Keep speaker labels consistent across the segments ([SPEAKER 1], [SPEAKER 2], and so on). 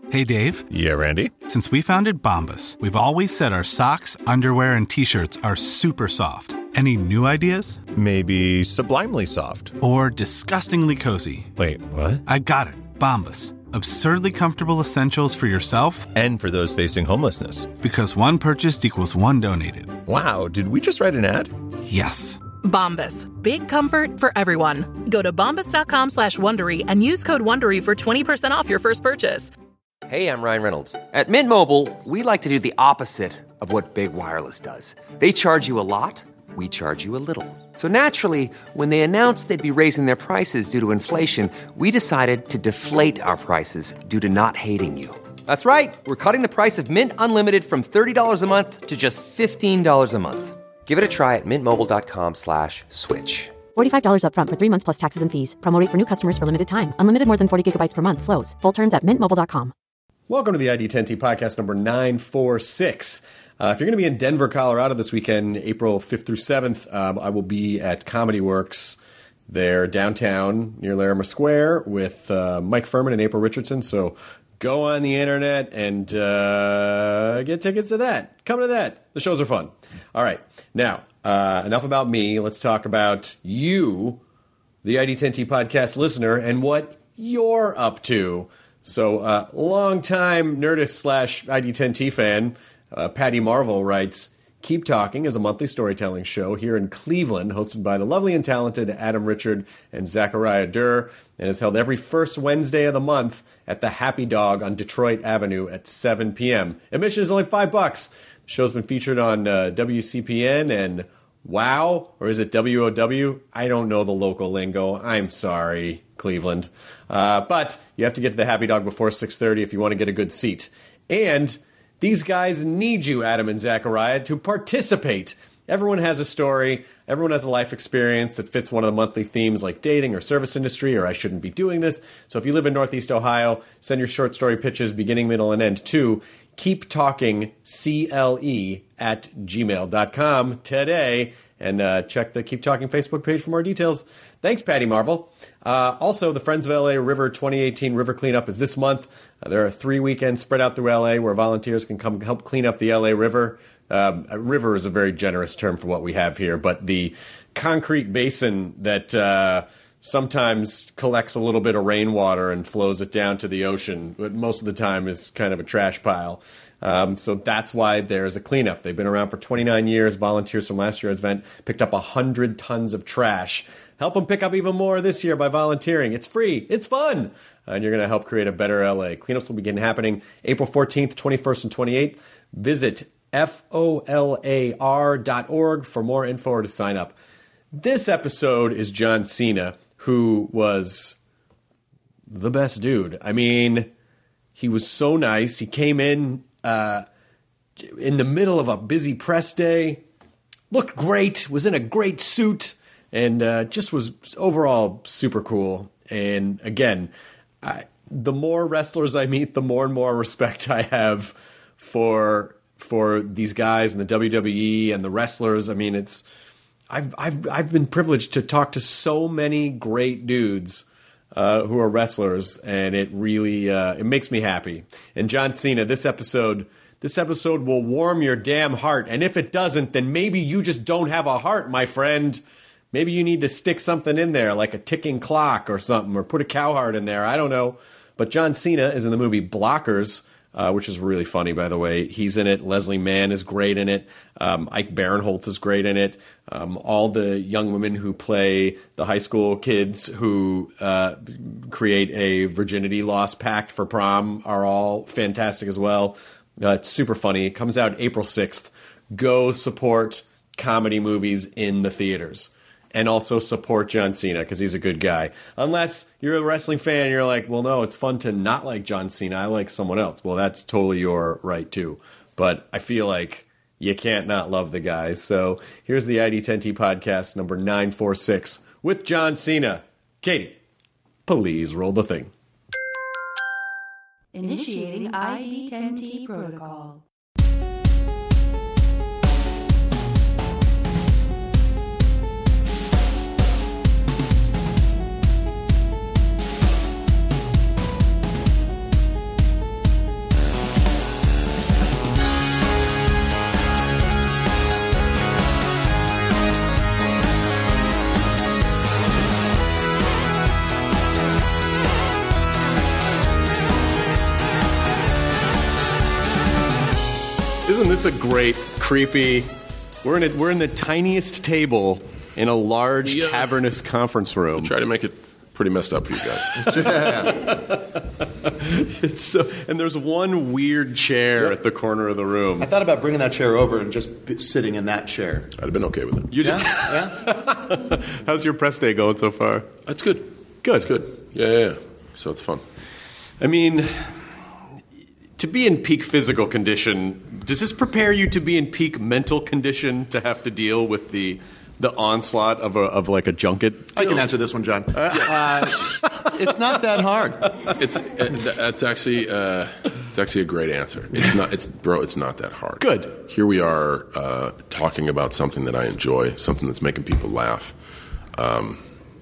[SPEAKER 1] Hey, Dave.
[SPEAKER 2] Yeah, Randy?
[SPEAKER 1] Since we founded Bombas, we've always said our socks, underwear, and T-shirts are super soft. Any new ideas?
[SPEAKER 2] Maybe sublimely soft.
[SPEAKER 1] Or disgustingly cozy.
[SPEAKER 2] Wait, what?
[SPEAKER 1] I got it. Bombas. Absurdly comfortable essentials for yourself
[SPEAKER 2] and for those facing homelessness.
[SPEAKER 1] Because one purchased equals one donated.
[SPEAKER 2] Wow, did we just write an ad?
[SPEAKER 1] Yes.
[SPEAKER 3] Bombas. Big comfort for everyone. Go to bombas.com/Wondery and use code WONDERY for 20% off your first purchase.
[SPEAKER 4] Hey, I'm Ryan Reynolds. At Mint Mobile, we like to do the opposite of what Big Wireless does. They charge you a lot, we charge you a little. So naturally, when they announced they'd be raising their prices due to inflation, we decided to deflate our prices due to not hating you. That's right. We're cutting the price of Mint Unlimited from $30 a month to just $15 a month. Give it a try at mintmobile.com/switch.
[SPEAKER 5] $45 up front for 3 months plus taxes and fees. Promo rate for new customers for limited time. Unlimited more than 40 gigabytes per month. Slows full terms at mintmobile.com.
[SPEAKER 6] Welcome to the ID10T podcast number 946. If you're going to be in Denver, Colorado this weekend, April 5th through 7th, I will be at Comedy Works there downtown near Larimer Square with Mike Furman and April Richardson. So go on the internet and get tickets to that. Come to that. The shows are fun. All right. Now, enough about me. Let's talk about you, the ID10T podcast listener, and what you're up to. So, long-time Nerdist / ID10T fan, Patty Marvel writes, Keep Talking is a monthly storytelling show here in Cleveland, hosted by the lovely and talented Adam Richard and Zachariah Durr, and is held every first Wednesday of the month at the Happy Dog on Detroit Avenue at 7 p.m. Admission is only $5. The show's been featured on WCPN and WOW, or is it WOW? I don't know the local lingo. I'm sorry, Cleveland. But you have to get to the Happy Dog before 6:30 if you want to get a good seat. And these guys need you, Adam and Zachariah, to participate. Everyone has a story. Everyone has a life experience that fits one of the monthly themes like dating or service industry or I shouldn't be doing this. So if you live in Northeast Ohio, send your short story pitches, beginning, middle, and end to keeptalkingcle@gmail.com today. And check the Keep Talking Facebook page for more details. Thanks, Patty Marvel. Also, the Friends of LA River 2018 River Cleanup is this month. There are 3 weekends spread out through LA where volunteers can come help clean up the LA River. A river is a very generous term for what we have here, but the concrete basin that sometimes collects a little bit of rainwater and flows it down to the ocean, but most of the time is kind of a trash pile. So that's why there's a cleanup. They've been around for 29 years. Volunteers from last year's event picked up 100 tons of trash. Help them pick up even more this year by volunteering. It's free. It's fun. And you're going to help create a better LA. Cleanups will begin happening April 14th, 21st, and 28th. Visit FOLAR.org for more info or to sign up. This episode is John Cena, who was the best dude. I mean, he was so nice. He came in the middle of a busy press day, looked great, was in a great suit, and just was overall super cool. And again, the more wrestlers I meet, the more and more respect I have for these guys in the WWE and the wrestlers. I mean, I've been privileged to talk to so many great dudes who are wrestlers, and it really it makes me happy. And John Cena, this episode will warm your damn heart. And if it doesn't, then maybe you just don't have a heart, my friend. Maybe you need to stick something in there, like a ticking clock or something, or put a cow heart in there. I don't know. But John Cena is in the movie Blockers, which is really funny, by the way. He's in it. Leslie Mann is great in it. Ike Barinholtz is great in it. All the young women who play the high school kids who create a virginity loss pact for prom are all fantastic as well. It's super funny. It comes out April 6th. Go support comedy movies in the theaters. And also support John Cena, because he's a good guy. Unless you're a wrestling fan and you're like, well, no, it's fun to not like John Cena. I like someone else. Well, that's totally your right, too. But I feel like you can't not love the guy. So here's the ID10T podcast number 946 with John Cena. Katie, please roll the thing.
[SPEAKER 7] Initiating ID10T protocol.
[SPEAKER 6] this a great, creepy... We're in the tiniest table in a large, cavernous conference room.
[SPEAKER 8] Try to make it pretty messed up for you guys.
[SPEAKER 6] And there's one weird chair at the corner of the room.
[SPEAKER 9] I thought about bringing that chair over and just sitting in that chair.
[SPEAKER 8] I'd have been okay with it.
[SPEAKER 6] You did?
[SPEAKER 9] Yeah.
[SPEAKER 6] How's your press day going so far?
[SPEAKER 8] That's good.
[SPEAKER 6] Good.
[SPEAKER 8] It's good. Yeah. So it's fun.
[SPEAKER 6] I mean, to be in peak physical condition, does this prepare you to be in peak mental condition to have to deal with the onslaught of like a junket?
[SPEAKER 9] I can answer this one, John. It's not that hard.
[SPEAKER 8] It's actually a great answer. It's not that hard.
[SPEAKER 6] Good.
[SPEAKER 8] Here we are talking about something that I enjoy, something that's making people laugh. I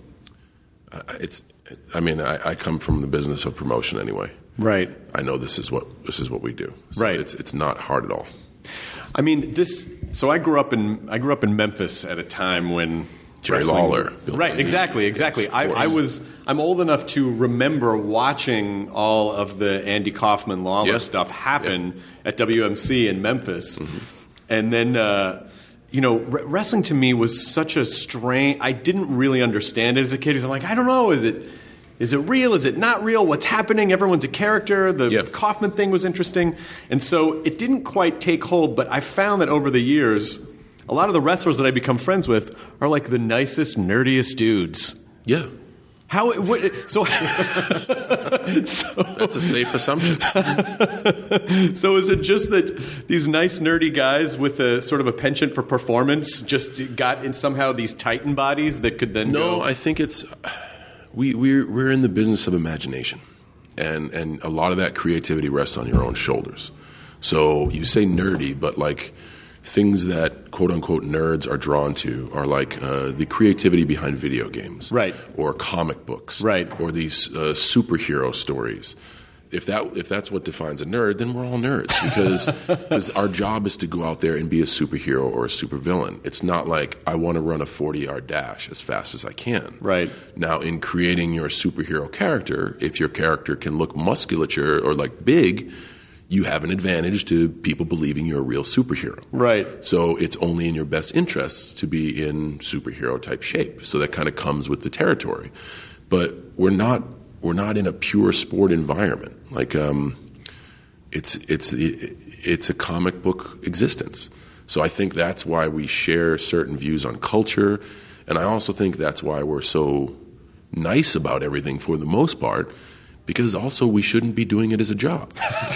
[SPEAKER 8] come from the business of promotion anyway.
[SPEAKER 6] Right.
[SPEAKER 8] I know this is what we do. So
[SPEAKER 6] right.
[SPEAKER 8] It's not hard at all.
[SPEAKER 6] I mean, So I grew up in Memphis at a time when
[SPEAKER 8] Jerry Lawler.
[SPEAKER 6] Right. Exactly.
[SPEAKER 8] Yes,
[SPEAKER 6] I'm old enough to remember watching all of the Andy Kaufman Lawler stuff happen at WMC in Memphis, and then. Wrestling to me was such a strange... I didn't really understand it as a kid. I'm like, I don't know, is it real? Is it not real? What's happening? Everyone's a character. The Kaufman thing was interesting. And so it didn't quite take hold, but I found that over the years, a lot of the wrestlers that I become friends with are like the nicest, nerdiest dudes.
[SPEAKER 8] Yeah.
[SPEAKER 6] So
[SPEAKER 8] that's a safe assumption.
[SPEAKER 6] So is it just that these nice nerdy guys with a sort of a penchant for performance just got in somehow these titan bodies that could then go?
[SPEAKER 8] I think it's we're in the business of imagination, and a lot of that creativity rests on your own shoulders. So you say nerdy, but like things that quote-unquote nerds are drawn to are like the creativity behind video games.
[SPEAKER 6] Right.
[SPEAKER 8] Or comic books.
[SPEAKER 6] Right.
[SPEAKER 8] Or these superhero stories. If that's what defines a nerd, then we're all nerds because our job is to go out there and be a superhero or a supervillain. It's not like I want to run a 40-yard dash as fast as I can.
[SPEAKER 6] Right.
[SPEAKER 8] Now, in creating your superhero character, if your character can look musculature or like big, you have an advantage to people believing you're a real superhero.
[SPEAKER 6] Right.
[SPEAKER 8] So it's only in your best interests to be in superhero type shape. So that kind of comes with the territory. But we're not in a pure sport environment. Like it's a comic book existence. So I think that's why we share certain views on culture, and I also think that's why we're so nice about everything for the most part. Because also we shouldn't be doing it as a job.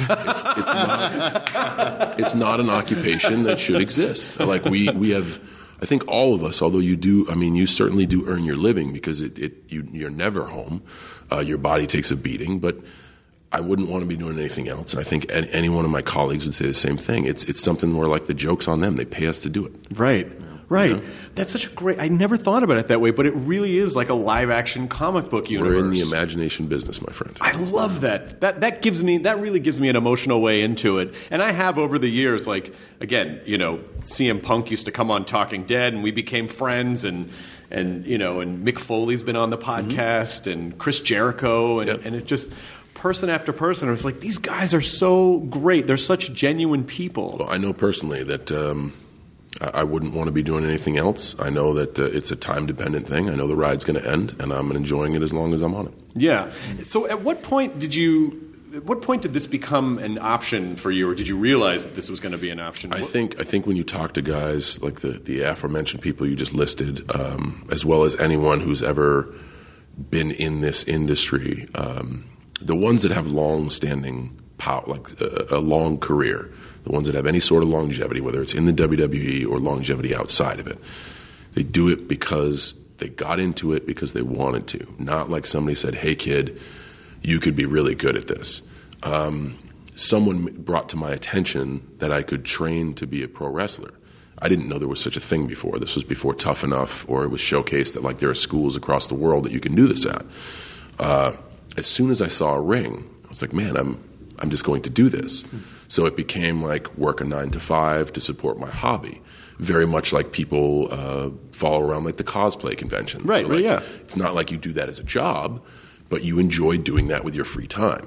[SPEAKER 8] It's not an occupation that should exist. Like we have, I think all of us, although you certainly do earn your living because you're never home. Your body takes a beating, but I wouldn't want to be doing anything else. And I think any one of my colleagues would say the same thing. It's something where like the joke's on them. They pay us to do it.
[SPEAKER 6] Right. Right.
[SPEAKER 8] Yeah.
[SPEAKER 6] That's such a great... I never thought about it that way, but it really is like a live-action comic book universe.
[SPEAKER 8] We're in the imagination business, my friend.
[SPEAKER 6] I love that. That really gives me an emotional way into it. And I have over the years, like, again, CM Punk used to come on Talking Dead, and we became friends, and Mick Foley's been on the podcast, and Chris Jericho, and it just... person after person, I was like, these guys are so great. They're such genuine people.
[SPEAKER 8] Well, I know personally that... I wouldn't want to be doing anything else. I know that it's a time-dependent thing. I know the ride's going to end, and I'm enjoying it as long as I'm on it. Yeah.
[SPEAKER 6] So at what point did this become an option for you, or did you realize that this was going to be an option?
[SPEAKER 8] I think when you talk to guys like the aforementioned people you just listed, as well as anyone who's ever been in this industry, the ones that have long-standing power, like a long career, the ones that have any sort of longevity, whether it's in the WWE or longevity outside of it, they do it because they got into it because they wanted to. Not like somebody said, hey, kid, you could be really good at this. Someone brought to my attention that I could train to be a pro wrestler. I didn't know there was such a thing before. This was before Tough Enough, or it was showcased that like there are schools across the world that you can do this at. As soon as I saw a ring, I was like, man, I'm just going to do this. So it became like work a 9 to 5 to support my hobby. Very much like people follow around like the cosplay conventions.
[SPEAKER 6] Right,
[SPEAKER 8] so like,
[SPEAKER 6] yeah.
[SPEAKER 8] It's not like you do that as a job, but you enjoy doing that with your free time.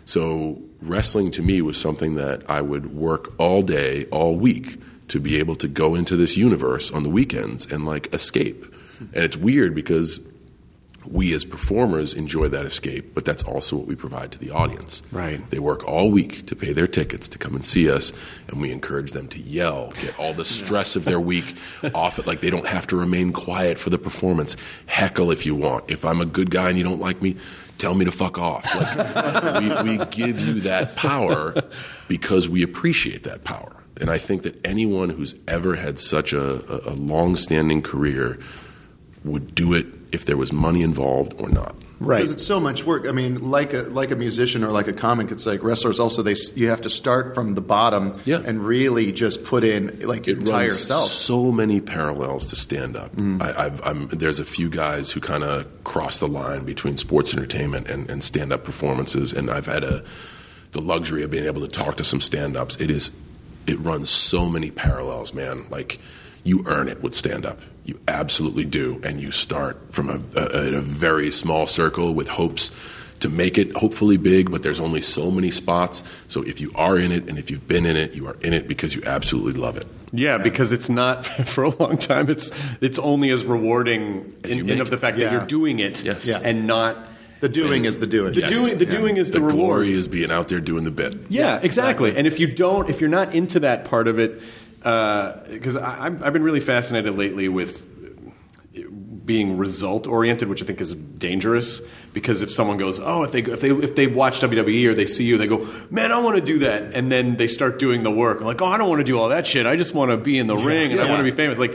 [SPEAKER 8] So wrestling to me was something that I would work all day, all week to be able to go into this universe on the weekends and like escape. And it's weird because we as performers enjoy that escape, but that's also what we provide to the audience.
[SPEAKER 6] Right.
[SPEAKER 8] They work all week to pay their tickets to come and see us, and we encourage them to yell, get all the stress of their week off it. Like they don't have to remain quiet for the performance. Heckle if you want. If I'm a good guy and you don't like me, tell me to fuck off. Like, we give you that power because we appreciate that power. And I think that anyone who's ever had such a long-standing career would do it if there was money involved or not.
[SPEAKER 6] Right.
[SPEAKER 9] Because it's so much work. I mean, like a musician or like a comic, it's like wrestlers also, you have to start from the bottom and really just put in like your entire self.
[SPEAKER 8] So many parallels to stand up. There's a few guys who kind of cross the line between sports entertainment and stand up performances, and I've had the luxury of being able to talk to some stand ups. It runs so many parallels, man. Like you earn it with stand up. You absolutely do, and you start from a very small circle with hopes to make it hopefully big, but there's only so many spots. So if you are in it and if you've been in it, you are in it because you absolutely love it.
[SPEAKER 6] Yeah, because it's not for a long time. It's only as rewarding in of the fact that you're doing it and not
[SPEAKER 9] the doing is the doing.
[SPEAKER 6] The doing is the reward.
[SPEAKER 8] The glory is being out there doing the bit.
[SPEAKER 6] Yeah, exactly. And if you're not into that part of it. Because I've been really fascinated lately with being result oriented, which I think is dangerous. Because if someone goes, if they watch WWE or they see you, they go, man, I want to do that, and then they start doing the work. I'm like, I don't want to do all that shit. I just want to be in the ring and I want to be famous. Like,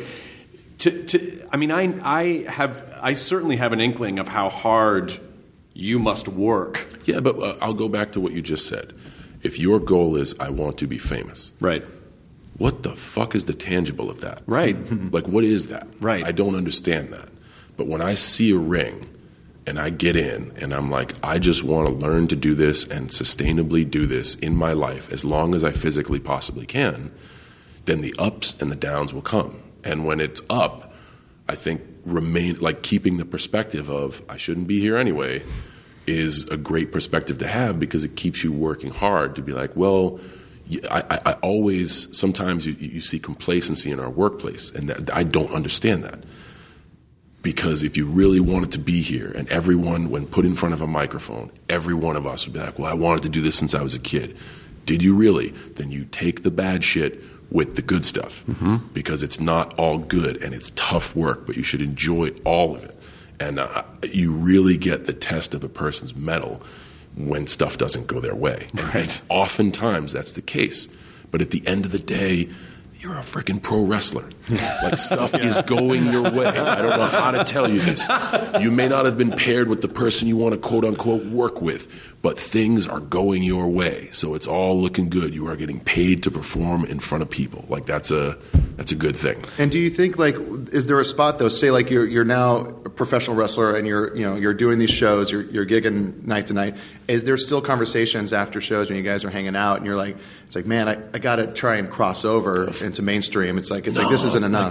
[SPEAKER 6] I certainly have an inkling of how hard you must work.
[SPEAKER 8] Yeah, but I'll go back to what you just said. If your goal is I want to be famous,
[SPEAKER 6] right?
[SPEAKER 8] What the fuck is the tangible of that?
[SPEAKER 6] Right.
[SPEAKER 8] Like, what is that?
[SPEAKER 6] Right.
[SPEAKER 8] I don't understand that. But when I see a ring and I get in and I'm like, I just want to learn to do this and sustainably do this in my life as long as I physically possibly can, then the ups and the downs will come. And when it's up, I think keeping the perspective of I shouldn't be here anyway is a great perspective to have because it keeps you working hard to be like, well, I always, sometimes you see complacency in our workplace, and I don't understand that. Because if you really wanted to be here, and everyone, when put in front of a microphone, every one of us would be like, well, I wanted to do this since I was a kid. Did you really? Then you take the bad shit with the good stuff. Mm-hmm. Because it's not all good, and it's tough work, but you should enjoy all of it. And you really get the test of a person's mettle when stuff doesn't go their way.
[SPEAKER 6] Right.
[SPEAKER 8] Oftentimes that's the case. But at the end of the day, you're a freaking pro wrestler. Like stuff is going your way. I don't know how to tell you this. You may not have been paired with the person you want to quote unquote work with, but things are going your way. So it's all looking good. You are getting paid to perform in front of people. Like that's a good thing.
[SPEAKER 9] And do you think is there a spot though? Say you're now a professional wrestler and you're doing these shows, you're gigging night to night. Is there still conversations after shows when you guys are hanging out and you're like, it's like, man, I got to try and cross over into mainstream. It's like this isn't enough.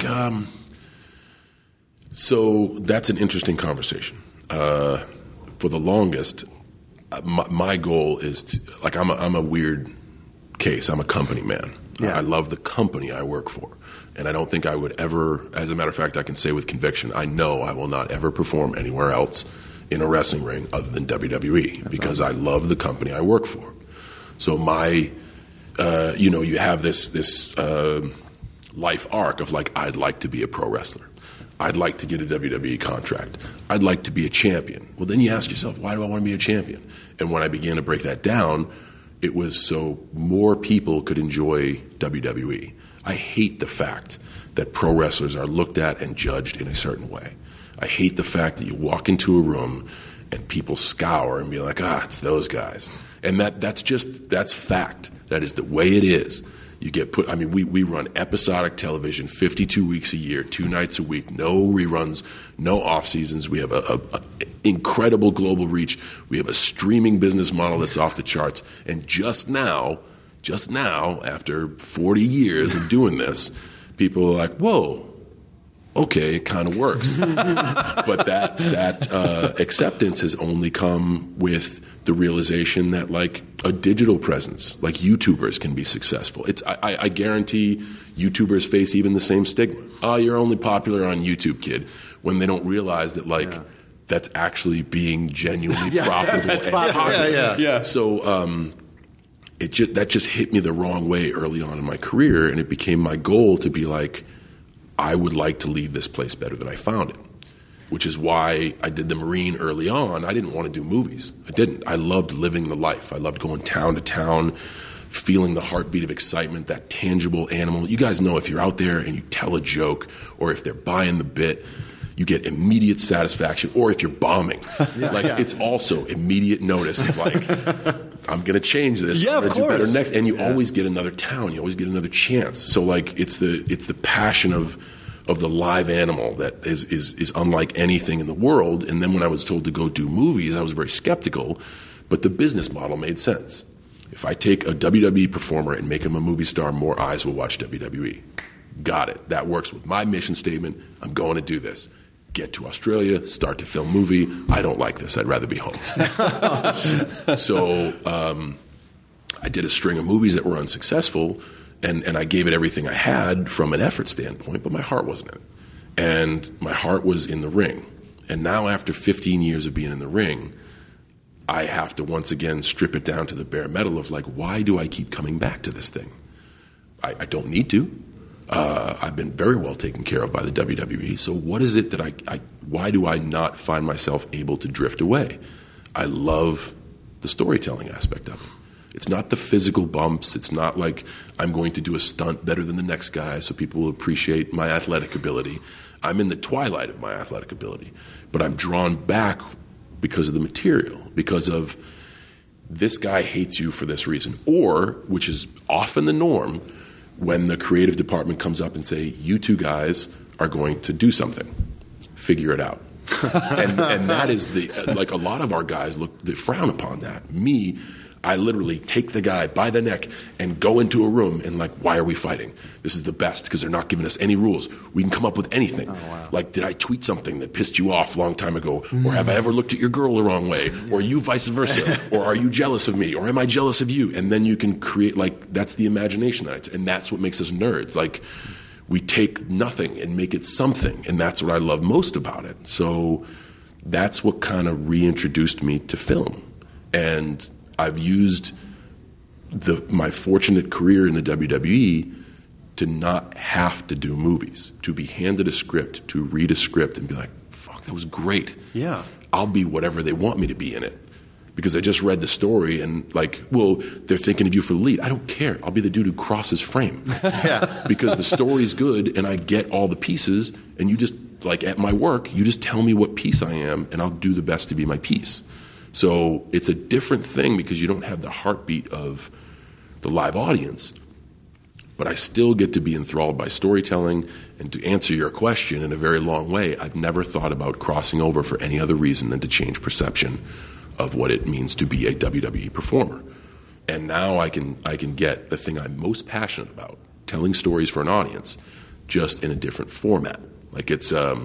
[SPEAKER 8] So that's an interesting conversation. For the longest, my goal is to, I'm a weird case. I'm a company man.
[SPEAKER 9] Yeah.
[SPEAKER 8] I love the company I work for. And I don't think I would ever, as a matter of fact, I can say with conviction, I know I will not ever perform anywhere else in a wrestling ring other than WWE because I love the company I work for. So my, you have this life arc of I'd like to be a pro wrestler. I'd like to get a WWE contract. I'd like to be a champion. Well, then you ask yourself, why do I want to be a champion? And when I began to break that down, it was so more people could enjoy WWE. I hate the fact that pro wrestlers are looked at and judged in a certain way. I hate the fact that you walk into a room and people scour and be like, it's those guys. And that's fact. That is the way it is. You get put, we run episodic television 52 weeks a year, 2 nights a week, no reruns, no off seasons. We have a incredible global reach. We have a streaming business model that's off the charts. And just now, after 40 years of doing this, people are like, whoa, okay, it kind of works. But that acceptance has only come with the realization that, like, a digital presence, like YouTubers, can be successful. I guarantee YouTubers face even the same stigma. Oh, you're only popular on YouTube, kid, when they don't realize that, like, that's actually being genuinely profitable.
[SPEAKER 6] That's popular. Yeah.
[SPEAKER 8] So that just hit me the wrong way early on in my career, and it became my goal to be like, I would like to leave this place better than I found it. Which is why I did the Marine early on. I didn't want to do movies. I didn't. I loved living the life. I loved going town to town, feeling the heartbeat of excitement, that tangible animal. You guys know if you're out there and you tell a joke, or if they're buying the bit, you get immediate satisfaction. Or if you're bombing, it's also immediate notice of, like, I'm going to change this.
[SPEAKER 6] Yeah,
[SPEAKER 8] I'm going
[SPEAKER 6] of
[SPEAKER 8] to do better
[SPEAKER 6] course.
[SPEAKER 8] next. And you always get another town. You always get another chance. So, like, it's the passion of the live animal that is unlike anything in the world. And then when I was told to go do movies, I was very skeptical, but the business model made sense. If I take a WWE performer and make him a movie star, more eyes will watch WWE. Got it. That works with my mission statement. I'm going to do this. Get to Australia, start to film movie. I don't like this. I'd rather be home. So I did a string of movies that were unsuccessful, and I gave it everything I had from an effort standpoint, but my heart wasn't in it. And my heart was in the ring. And now, after 15 years of being in the ring, I have to once again strip it down to the bare metal of, like, why do I keep coming back to this thing? I don't need to. I've been very well taken care of by the WWE. So what is it that why do I not find myself able to drift away? I love the storytelling aspect of it. It's not the physical bumps. It's not like I'm going to do a stunt better than the next guy so people will appreciate my athletic ability. I'm in the twilight of my athletic ability. But I'm drawn back because of the material, because of this guy hates you for this reason. Or, which is often the norm, when the creative department comes up and say, you two guys are going to do something. Figure it out. and that is like a lot of our guys they frown upon that. Me, I literally take the guy by the neck and go into a room and, like, why are we fighting? This is the best because they're not giving us any rules. We can come up with anything. Oh, wow. Like, did I tweet something that pissed you off a long time ago? Or have I ever looked at your girl the wrong way? Or you vice versa? Or are you jealous of me? Or am I jealous of you? And then you can create, like, that's the imagination. And that's what makes us nerds. Like, we take nothing and make it something. And that's what I love most about it. So that's what kind of reintroduced me to film. And I've used my fortunate career in the WWE to not have to do movies, to be handed a script, to read a script and be like, fuck, that was great.
[SPEAKER 6] Yeah.
[SPEAKER 8] I'll be whatever they want me to be in it. Because I just read the story and, like, well, they're thinking of you for the lead. I don't care. I'll be the dude who crosses frame. Because the story's good and I get all the pieces, and you just, like, at my work, you just tell me what piece I am and I'll do the best to be my piece. So it's a different thing because you don't have the heartbeat of the live audience. But I still get to be enthralled by storytelling. And to answer your question in a very long way, I've never thought about crossing over for any other reason than to change perception of what it means to be a WWE performer. And now I can get the thing I'm most passionate about, telling stories for an audience, just in a different format. Like, it's a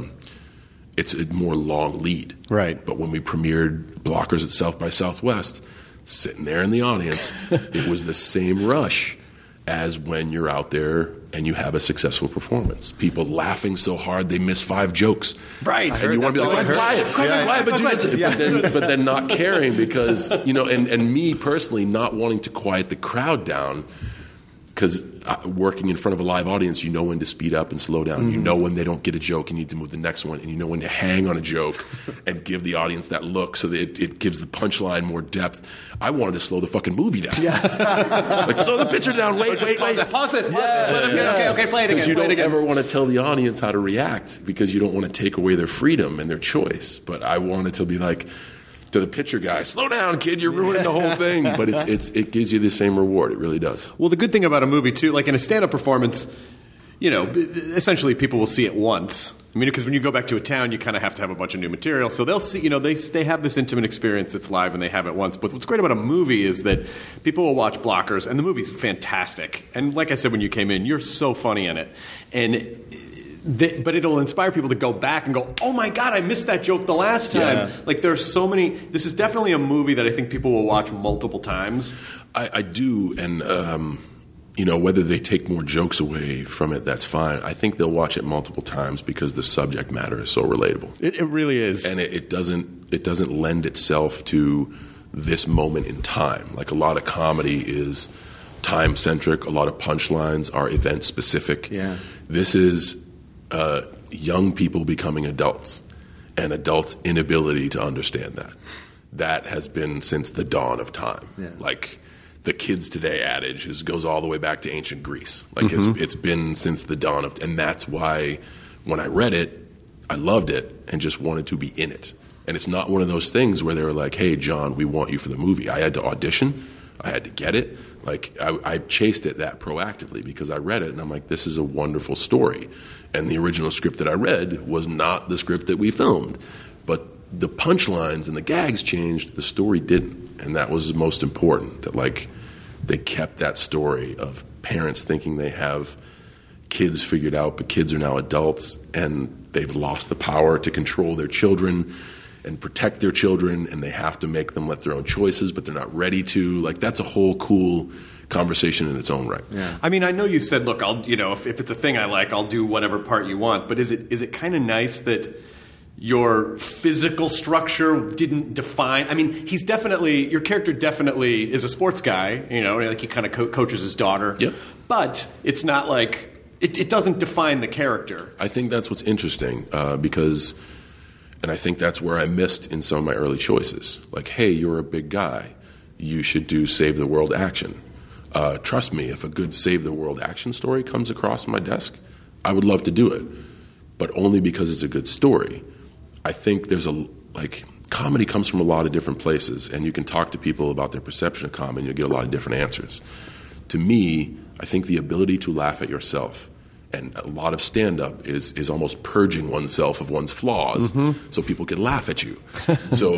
[SPEAKER 8] more long lead.
[SPEAKER 6] Right.
[SPEAKER 8] But when we premiered Blockers at South by Southwest, sitting there in the audience, it was the same rush as when you're out there and you have a successful performance. People laughing so hard they miss 5 jokes.
[SPEAKER 6] Right.
[SPEAKER 8] And you want to be like, quiet, but then not caring because, you know, and me personally not wanting to quiet the crowd down because working in front of a live audience, you know when to speed up and slow down. Mm-hmm. You know when they don't get a joke and you need to move the next one. And you know when to hang on a joke and give the audience that look so that it gives the punchline more depth. I wanted to slow the fucking movie down. Yeah. Like, slow the picture down. Wait.
[SPEAKER 9] Pause this. Okay, play it again.
[SPEAKER 8] Because you don't ever want to tell the audience how to react because you don't want to take away their freedom and their choice. But I wanted to be like, to the pitcher guy, slow down, kid, you're ruining the whole thing. But it gives you the same reward. It really does.
[SPEAKER 6] Well, the good thing about a movie, too, like in a stand-up performance, you know, essentially people will see it once. I mean, because when you go back to a town, you kind of have to have a bunch of new material. So they'll see, you know, they have this intimate experience that's live and they have it once. But what's great about a movie is that people will watch Blockers, and the movie's fantastic. And like I said when you came in, you're so funny in it. And but it'll inspire people to go back and go, oh my God, I missed that joke the last time.
[SPEAKER 9] Yeah.
[SPEAKER 6] Like there's so many. This is definitely a movie that I think people will watch multiple times.
[SPEAKER 8] I do, and whether they take more jokes away from it, that's fine. I think they'll watch it multiple times because the subject matter is so relatable.
[SPEAKER 6] It really is,
[SPEAKER 8] and it doesn't lend itself to this moment in time. Like a lot of comedy is time centric. A lot of punchlines are event specific.
[SPEAKER 9] Yeah.
[SPEAKER 8] This is young people becoming adults and adults' inability to understand that. That has been since the dawn of time.
[SPEAKER 9] Yeah.
[SPEAKER 8] Like the kids today adage goes all the way back to ancient Greece. Like it's been since the dawn of, and that's why when I read it, I loved it and just wanted to be in it. And it's not one of those things where they were like, hey, John, we want you for the movie. I had to audition. I had to get it. Like I chased it that proactively because I read it and I'm like, this is a wonderful story. And the original script that I read was not the script that we filmed. But the punchlines and the gags changed. The story didn't. And that was most important, that like they kept that story of parents thinking they have kids figured out, but kids are now adults and they've lost the power to control their children and protect their children, and they have to make them let their own choices, but they're not ready to. Like, that's a whole cool conversation in its own right.
[SPEAKER 6] Yeah. I mean, I know you said, look, if it's a thing I like, I'll do whatever part you want, but is it kind of nice that your physical structure didn't define? I mean, your character definitely is a sports guy, like he kind of coaches his daughter.
[SPEAKER 8] Yep.
[SPEAKER 6] But it's not like, it doesn't define the character.
[SPEAKER 8] I think that's what's interesting because... And I think that's where I missed in some of my early choices. Like, hey, you're a big guy. You should do Save the World action. Trust me, if a good Save the World action story comes across my desk, I would love to do it. But only because it's a good story. I think comedy comes from a lot of different places, and you can talk to people about their perception of comedy, and you'll get a lot of different answers. To me, I think the ability to laugh at yourself, and a lot of stand-up is almost purging oneself of one's flaws so people can laugh at you. So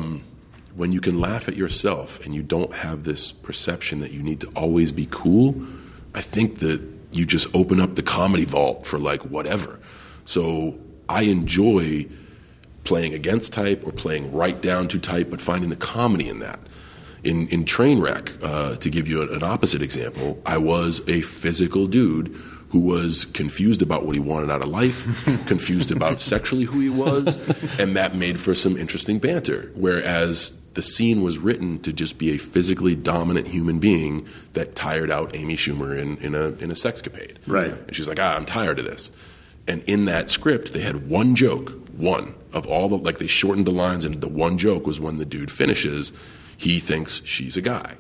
[SPEAKER 8] when you can laugh at yourself and you don't have this perception that you need to always be cool, I think that you just open up the comedy vault for like whatever. So I enjoy playing against type or playing right down to type, but finding the comedy in that. In Trainwreck, to give you an opposite example, I was a physical dude who was confused about what he wanted out of life, confused about sexually who he was, and that made for some interesting banter. Whereas the scene was written to just be a physically dominant human being that tired out Amy Schumer in a sexcapade.
[SPEAKER 6] Right.
[SPEAKER 8] And she's like, I'm tired of this. And in that script, they had one joke, one of all they shortened the lines, and the one joke was when the dude finishes, he thinks she's a guy.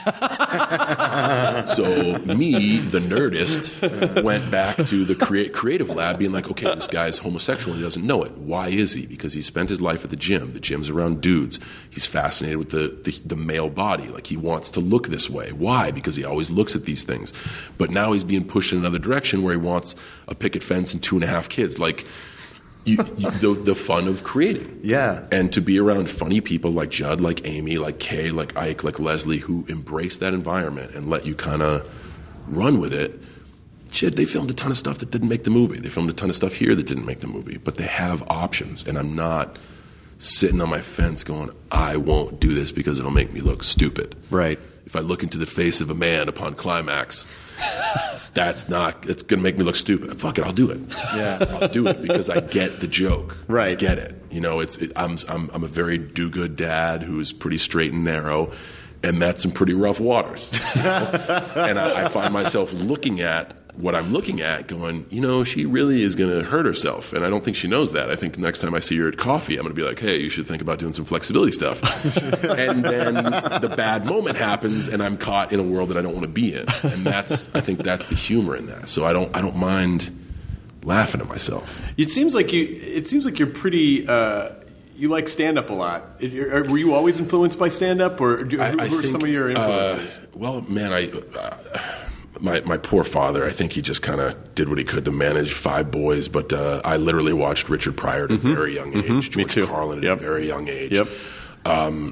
[SPEAKER 8] So me, the nerdist, went back to the creative lab being like, okay, this guy's homosexual and he doesn't know it. Why is he? Because he spent his life at the gym. The gym's around dudes. He's fascinated with the male body. Like, he wants to look this way. Why? Because he always looks at these things. But now he's being pushed in another direction where he wants a picket fence and 2.5 kids. Like, the fun of creating.
[SPEAKER 9] Yeah.
[SPEAKER 8] And to be around funny people like Judd, like Amy, like Kay, like Ike, like Leslie, who embrace that environment and let you kind of run with it. Shit, they filmed a ton of stuff that didn't make the movie. They filmed a ton of stuff here that didn't make the movie. But they have options. And I'm not sitting on my fence going, I won't do this because it'll make me look stupid.
[SPEAKER 6] Right.
[SPEAKER 8] If I look into the face of a man upon climax, it's going to make me look stupid. Fuck it, I'll do it.
[SPEAKER 9] Yeah.
[SPEAKER 8] I'll do it because I get the joke.
[SPEAKER 6] Right.
[SPEAKER 8] I get it. I'm a very do-good dad who's pretty straight and narrow, and met some pretty rough waters. And I find myself looking at what I'm looking at going, she really is going to hurt herself. And I don't think she knows that. I think next time I see her at coffee, I'm going to be like, hey, you should think about doing some flexibility stuff. And then the bad moment happens and I'm caught in a world that I don't want to be in. And I think that's the humor in that. So I don't mind laughing at myself.
[SPEAKER 6] It seems like you're pretty, you like stand-up a lot. Were you always influenced by stand-up, or who are some of your influences?
[SPEAKER 8] Well, man, My poor father, I think he just kind of did what he could to manage 5 boys, but I literally watched Richard Pryor at a very young age, George Carlin at a very young age.
[SPEAKER 6] Yep.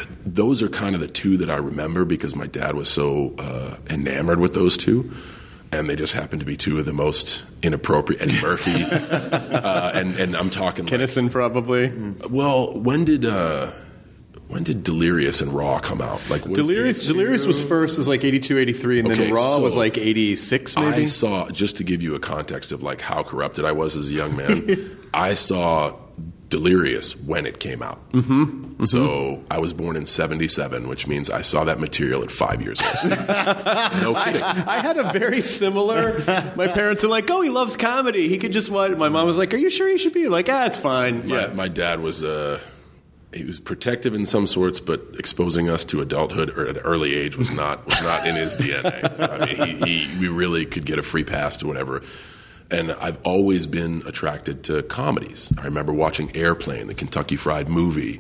[SPEAKER 8] Those are kind of the two that I remember because my dad was so enamored with those two. and they just happen to be two of the most inappropriate. Eddie Murphy, and I'm talking
[SPEAKER 6] Kinnison, probably.
[SPEAKER 8] Well, when did Delirious and Raw come out? Like
[SPEAKER 6] Delirious was first, was like 82, 83, and then Raw was like 86, maybe.
[SPEAKER 8] I saw, just to give you a context of like how corrupted I was as a young man, I saw Delirious when it came out. So I was born in 77, which means I saw that material at 5 years old. No kidding.
[SPEAKER 6] I had a very similar. My parents were like, "Oh, he loves comedy. He could just watch." My mom was like, "Are you sure he should be?" Like, it's fine.
[SPEAKER 8] My dad was he was protective in some sorts, but exposing us to adulthood or at an early age was not in his DNA. So, I mean, we really could get a free pass to whatever. And I've always been attracted to comedies. I remember watching Airplane, the Kentucky Fried Movie,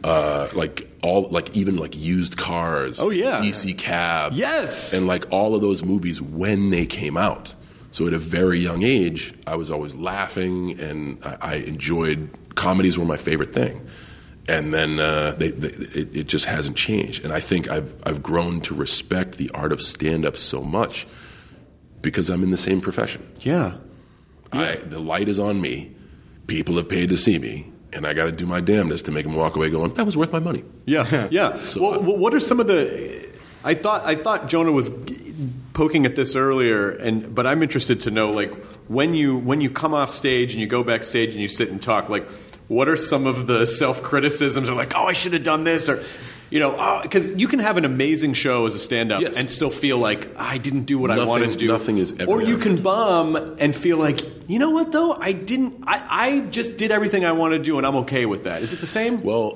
[SPEAKER 8] even Used Cars,
[SPEAKER 6] oh yeah,
[SPEAKER 8] DC Cab,
[SPEAKER 6] yes,
[SPEAKER 8] and like all of those movies when they came out. So at a very young age, I was always laughing, and I enjoyed comedies. Were my favorite thing. And then it just hasn't changed. And I think I've grown to respect the art of stand-up so much because I'm in the same profession.
[SPEAKER 6] Yeah.
[SPEAKER 8] The light is on me. People have paid to see me, and I got to do my damnedest to make them walk away going, that was worth my money.
[SPEAKER 6] Yeah, yeah. So, what are some of the... I thought Jonah was poking at this earlier, but I'm interested to know, like, when you come off stage and you go backstage and you sit and talk, like, what are some of the self-criticisms or like, I should have done this, or... because you can have an amazing show as a stand-up and still feel like, I didn't do what I wanted to do.
[SPEAKER 8] Nothing is ever
[SPEAKER 6] Or you can bomb and feel like, you know what, though? I just did everything I wanted to do, and I'm okay with that. Is it the same?
[SPEAKER 8] Well,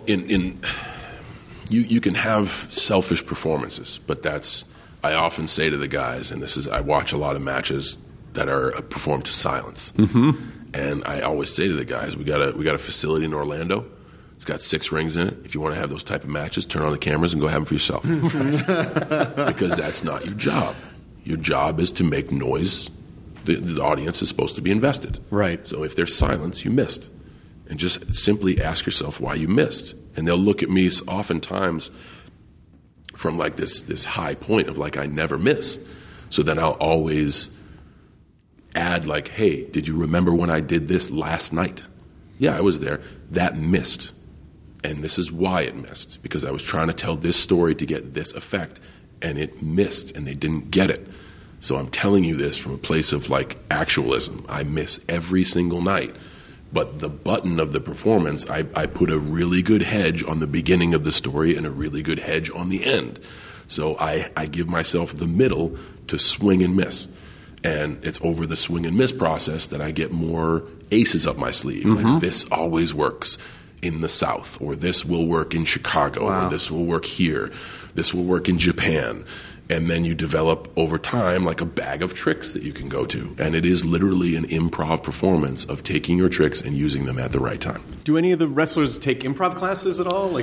[SPEAKER 8] you can have selfish performances, but I often say to the guys, and I watch a lot of matches that are performed to silence. And I always say to the guys, we got a facility in Orlando. It's got 6 rings in it. If you want to have those type of matches, turn on the cameras and go have them for yourself. Because that's not your job. Your job is to make noise. The audience is supposed to be invested.
[SPEAKER 6] Right.
[SPEAKER 8] So if there's silence, you missed. And just simply ask yourself why you missed. And they'll look at me oftentimes from like this high point of like, I never miss. So then I'll always add like, hey, did you remember when I did this last night? Yeah, I was there. That missed. And this is why it missed, because I was trying to tell this story to get this effect, and it missed, and they didn't get it. So I'm telling you this from a place of like actualism. I miss every single night. But the button of the performance, I put a really good hedge on the beginning of the story and a really good hedge on the end. So I give myself the middle to swing and miss. And it's over the swing and miss process that I get more aces up my sleeve. Like, this always works in the South, or this will work in Chicago, or this will work here, this will work in Japan. And then you develop over time like a bag of tricks that you can go to. And it is literally an improv performance of taking your tricks and using them at the right time.
[SPEAKER 6] Do any of the wrestlers take improv classes at all?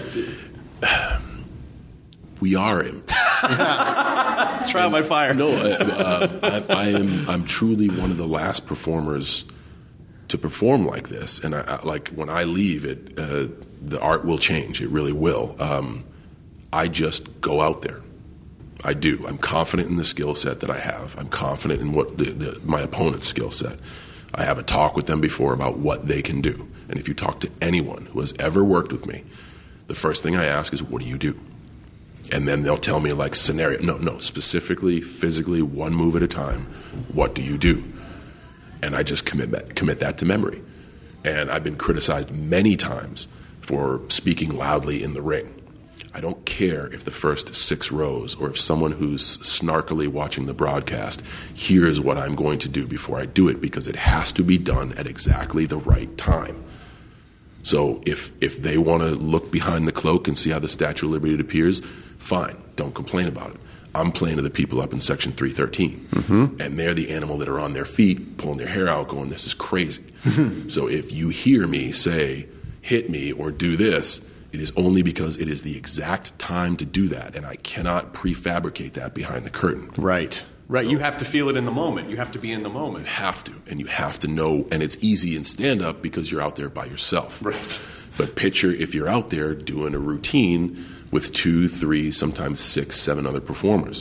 [SPEAKER 8] We are
[SPEAKER 6] Let's try out my fire.
[SPEAKER 8] No, I'm truly one of the last performers to perform like this. And like when I leave, the art will change. It really will. I just go out there. I do. I'm confident in the skill set that I have. I'm confident in what my opponent's skill set. I have a talk with them before about what they can do. And if you talk to anyone who has ever worked with me, the first thing I ask is, what do you do? And then they'll tell me like scenario. No, specifically, physically, one move at a time. What do you do? And I just commit that to memory. And I've been criticized many times for speaking loudly in the ring. I don't care if the first 6 rows or if someone who's snarkily watching the broadcast hears what I'm going to do before I do it, because it has to be done at exactly the right time. So if they want to look behind the cloak and see how the Statue of Liberty appears, fine, don't complain about it. I'm playing to the people up in Section 313, and they're the animal that are on their feet, pulling their hair out, going, this is crazy. So if you hear me say, hit me or do this, it is only because it is the exact time to do that, and I cannot prefabricate that behind the curtain.
[SPEAKER 6] Right. Right. So, you have to feel it in the moment. You have to be in the moment.
[SPEAKER 8] You have to, and you have to know, and it's easy in stand-up because you're out there by yourself.
[SPEAKER 6] Right.
[SPEAKER 8] But picture if you're out there doing a routine with 2, 3, sometimes 6, 7 other performers.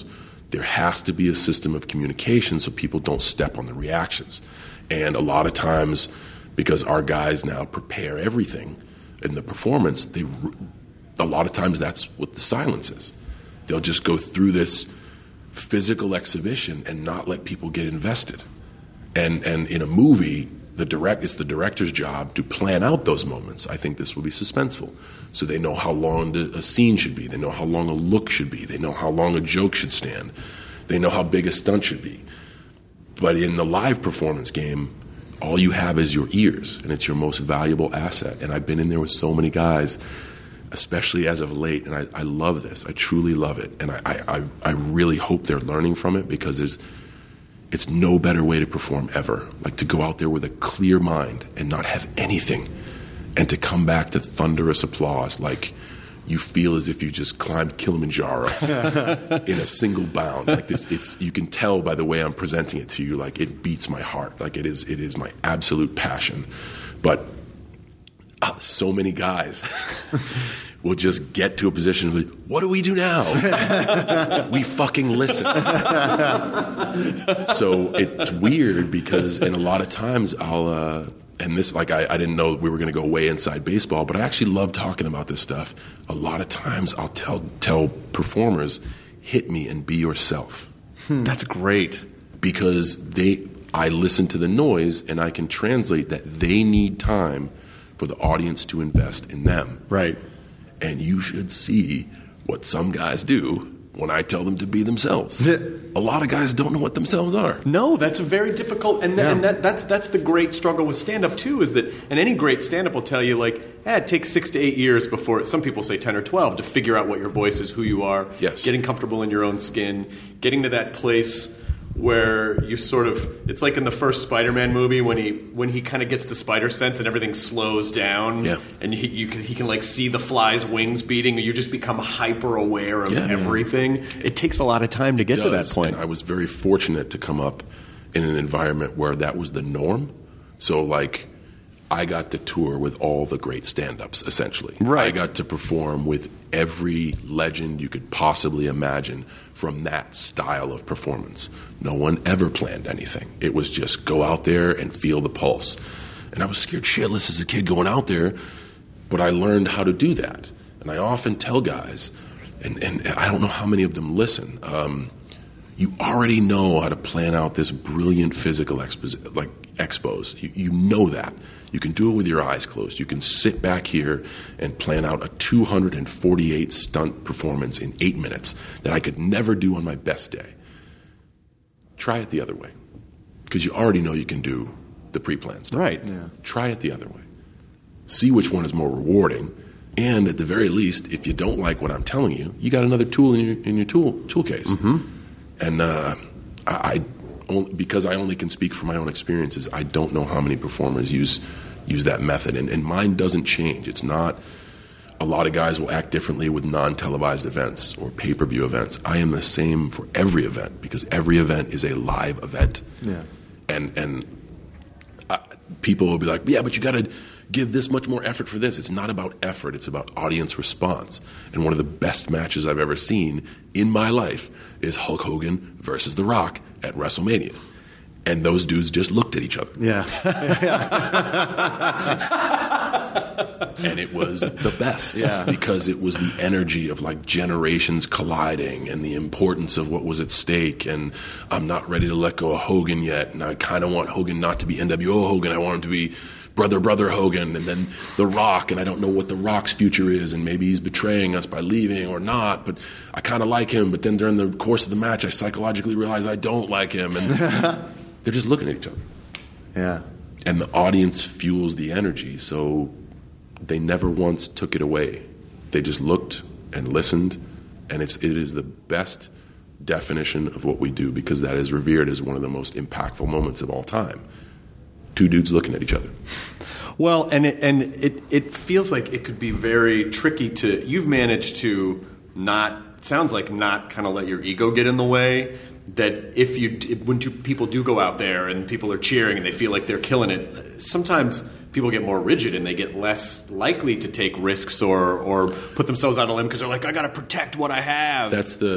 [SPEAKER 8] there has to be a system of communication so people don't step on the reactions. And a lot of times, because our guys now prepare everything in the performance, a lot of times that's what the silence is. They'll just go through this physical exhibition and not let people get invested. And in a movie, it's the director's job to plan out those moments. I think this will be suspenseful. So they know how long a scene should be. They know how long a look should be. They know how long a joke should stand. They know how big a stunt should be. But in the live performance game, all you have is your ears, and it's your most valuable asset. And I've been in there with so many guys, especially as of late, and I love this. I truly love it. And I really hope they're learning from it, because it's no better way to perform ever. Like, to go out there with a clear mind and not have anything, and to come back to thunderous applause like you feel as if you just climbed Kilimanjaro in a single bound. Like this, you can tell by the way I'm presenting it to you, like it beats my heart. Like it is my absolute passion. But so many guys will just get to a position of, like, what do we do now? We fucking listen. So it's weird, because, and a lot of times I'll, and this, like, I didn't know we were going to go way inside baseball, but I actually love talking about this stuff. A lot of times I'll tell performers, hit me and be yourself.
[SPEAKER 6] That's great.
[SPEAKER 8] Because I listen to the noise, and I can translate that they need time for the audience to invest in them.
[SPEAKER 6] Right.
[SPEAKER 8] And you should see what some guys do when I tell them to be themselves. A lot of guys don't know what themselves are.
[SPEAKER 6] No, that's a very difficult, and that's the great struggle with stand-up too, is that, and any great stand-up will tell you, like, it takes 6 to 8 years before, some people say 10 or 12, to figure out what your voice is, who you are, getting comfortable in your own skin, getting to that place where you sort of, it's like in the first Spider-Man movie when he kind of gets the spider sense and everything slows down, and he can like see the fly's wings beating, and you just become hyper aware of everything. It takes a lot of time to get to that point.
[SPEAKER 8] And I was very fortunate to come up in an environment where that was the norm. So like, I got to tour with all the great stand-ups, essentially.
[SPEAKER 6] Right.
[SPEAKER 8] I got to perform with every legend you could possibly imagine from that style of performance. No one ever planned anything. It was just go out there and feel the pulse. And I was scared shitless as a kid going out there, but I learned how to do that. And I often tell guys, and I don't know how many of them listen, you already know how to plan out this brilliant physical expos. You know that. You can do it with your eyes closed. You can sit back here and plan out a 248 stunt performance in 8 minutes that I could never do on my best day. Try it the other way, because you already know you can do the pre-planned stuff.
[SPEAKER 6] Right. Yeah.
[SPEAKER 8] Try it the other way. See which one is more rewarding, and at the very least, if you don't like what I'm telling you, you got another tool in your tool case. Mm-hmm. And because I only can speak from my own experiences, I don't know how many performers use that method. And mine doesn't change. It's not, a lot of guys will act differently with non-televised events or pay-per-view events. I am the same for every event, because every event is a live event. Yeah. And people will be like, yeah, but you got to give this much more effort for this. It's not about effort. It's about audience response. And one of the best matches I've ever seen in my life is Hulk Hogan versus The Rock at WrestleMania. And those dudes just looked at each other.
[SPEAKER 9] Yeah.
[SPEAKER 8] And it was the best, because it was the energy of like generations colliding and the importance of what was at stake. And I'm not ready to let go of Hogan yet. And I kind of want Hogan not to be NWO Hogan. I want him to be Brother Hogan, and then The Rock, and I don't know what The Rock's future is, and maybe he's betraying us by leaving or not, but I kind of like him, but then during the course of the match, I psychologically realize I don't like him, and they're just looking at each other.
[SPEAKER 9] Yeah.
[SPEAKER 8] And the audience fuels the energy, so they never once took it away. They just looked and listened, and it is the best definition of what we do, because that is revered as one of the most impactful moments of all time. Two dudes looking at each other.
[SPEAKER 6] Well, and it feels like it could be very tricky to. You've managed to not kind of let your ego get in the way. That when people do go out there and people are cheering and they feel like they're killing it, sometimes people get more rigid and they get less likely to take risks or put themselves on a limb because they're like, I got to protect what I have.
[SPEAKER 8] That's the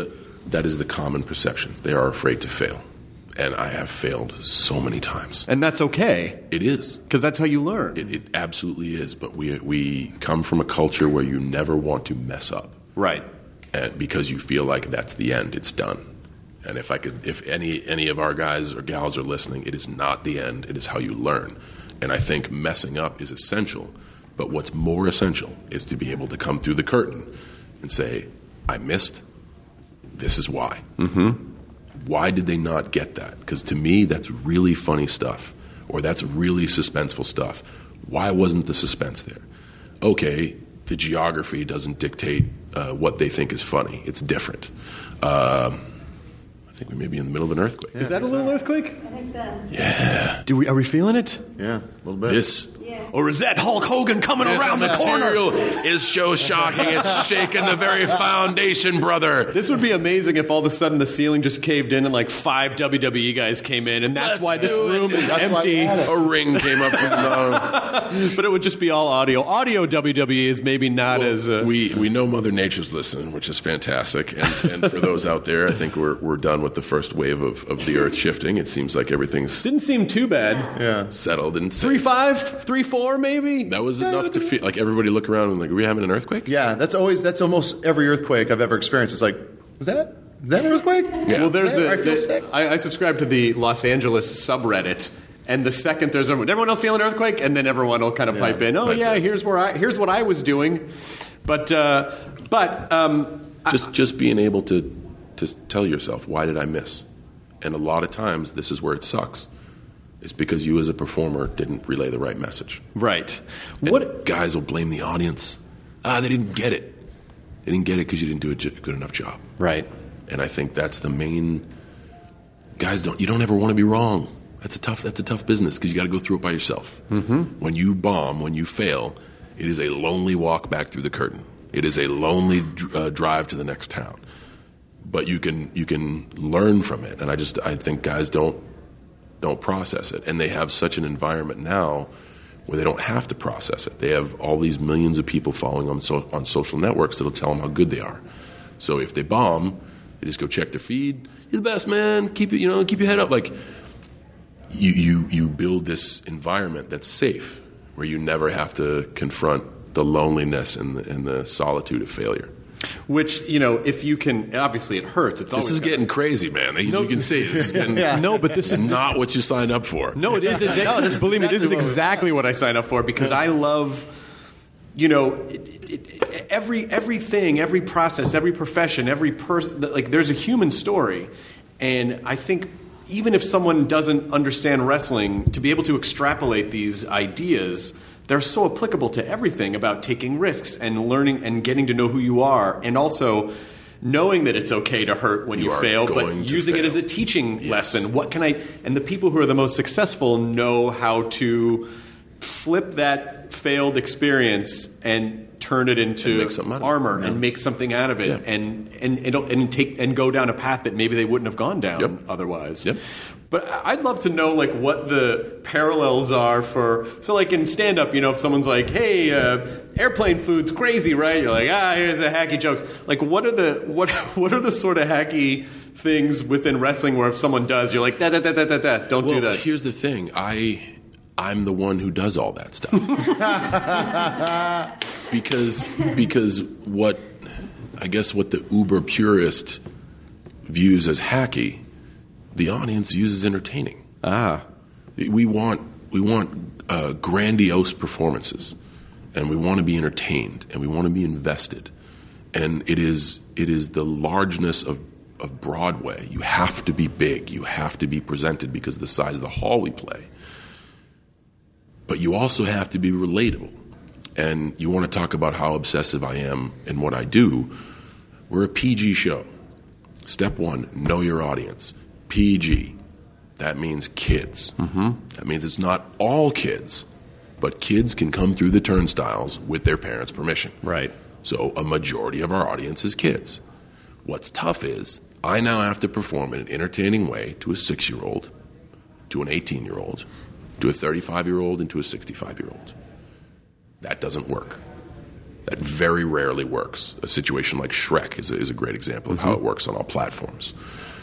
[SPEAKER 8] that is the common perception. They are afraid to fail. And I have failed so many times.
[SPEAKER 6] And that's okay.
[SPEAKER 8] It is.
[SPEAKER 6] Because that's how you learn.
[SPEAKER 8] It absolutely is. But we come from a culture where you never want to mess up.
[SPEAKER 6] Right.
[SPEAKER 8] And because you feel like that's the end, it's done. And if any of our guys or gals are listening, it is not the end. It is how you learn. And I think messing up is essential. But what's more essential is to be able to come through the curtain and say, I missed. This is why. Mm-hmm. Why did they not get that? Because to me, that's really funny stuff, or that's really suspenseful stuff. Why wasn't the suspense there? Okay, the geography doesn't dictate what they think is funny. It's different. I think we may be in the middle of an earthquake.
[SPEAKER 6] Is that a little earthquake?
[SPEAKER 7] I think so.
[SPEAKER 8] Yeah.
[SPEAKER 6] Are we feeling it?
[SPEAKER 9] Yeah, a little bit.
[SPEAKER 6] Or is that Hulk Hogan coming around the corner?
[SPEAKER 8] Is show shocking. It's shaking the very foundation, brother.
[SPEAKER 6] This would be amazing if all of a sudden the ceiling just caved in and like 5 WWE guys came in, and that's why this room is empty.
[SPEAKER 8] A ring came up from the bottom.
[SPEAKER 6] But it would just be all audio. Audio WWE is maybe not as...
[SPEAKER 8] We know Mother Nature's listening, which is fantastic. And for those out there, I think we're done with the first wave of the earth shifting. It seems like everything's...
[SPEAKER 6] Didn't seem too bad.
[SPEAKER 8] Settled.
[SPEAKER 6] 3.5, 3.4 maybe?
[SPEAKER 8] That was enough to feel like everybody look around and like, are we having an earthquake?
[SPEAKER 9] Yeah, that's almost every earthquake I've ever experienced. It's like, is that an earthquake?
[SPEAKER 8] Yeah.
[SPEAKER 6] Well, there's
[SPEAKER 9] I feel sick.
[SPEAKER 6] I subscribe to the Los Angeles subreddit, and the second there's everyone else feeling an earthquake, and then everyone will kind of pipe in. Oh yeah, here's what I was doing, but
[SPEAKER 8] just being able to tell yourself, why did I miss? And a lot of times this is where it sucks. It's because you as a performer didn't relay the right message.
[SPEAKER 6] Right.
[SPEAKER 8] And guys will blame the audience. They didn't get it. They didn't get it because you didn't do a good enough job.
[SPEAKER 6] Right.
[SPEAKER 8] And I think that's the main. Guys, you don't ever want to be wrong. That's a tough business because you got to go through it by yourself. Mm-hmm. When you bomb, when you fail, it is a lonely walk back through the curtain. It is a lonely drive to the next town. But you can learn from it, and I think guys don't process it, and they have such an environment now where they don't have to process it. They have all these millions of people following them on social networks that'll tell them how good they are. So if they bomb, they just go check their feed. You're the best, man. Keep your head up. Like you build this environment that's safe, where you never have to confront the loneliness and the solitude of failure.
[SPEAKER 6] Which, if you can, obviously it hurts.
[SPEAKER 8] This is getting crazy, man. You can see this is getting
[SPEAKER 6] no, but this is
[SPEAKER 8] not what you signed up for.
[SPEAKER 6] No, it is. Believe me, this is exactly what I signed up for because I love, everything, every process, every profession, every person. Like, there's a human story, and I think even if someone doesn't understand wrestling, to be able to extrapolate these ideas. They're so applicable to everything about taking risks and learning and getting to know who you are, and also knowing that it's okay to hurt when you fail, but using it as a teaching lesson. What can I? And the people who are the most successful know how to flip that failed experience and turn it into armor and make something out of it, and go down a path that maybe they wouldn't have gone down otherwise. Yep. But I'd love to know, like, what the parallels are for... So, like, in stand-up, if someone's like, hey, airplane food's crazy, right? You're like, here's the hacky jokes. Like, what are the sort of hacky things within wrestling where if someone does, you're like, don't do that.
[SPEAKER 8] Well, here's the thing. I'm the one who does all that stuff. because what the uber purist views as hacky, the audience views as entertaining. We want grandiose performances, and we want to be entertained, and we want to be invested. And it is the largeness of Broadway. You have to be big. You have to be presented because of the size of the hall we play. But you also have to be relatable. And you want to talk about how obsessive I am in what I do. We're a PG show. Step one, know your audience. PG. That means kids. Mm-hmm. That means it's not all kids, but kids can come through the turnstiles with their parents' permission.
[SPEAKER 6] Right.
[SPEAKER 8] So a majority of our audience is kids. What's tough is I now have to perform in an entertaining way to a 6-year-old, to an 18-year-old, to a 35-year-old, and to a 65-year-old. That doesn't work. That very rarely works. A situation like Shrek is a great example of how it works on all platforms.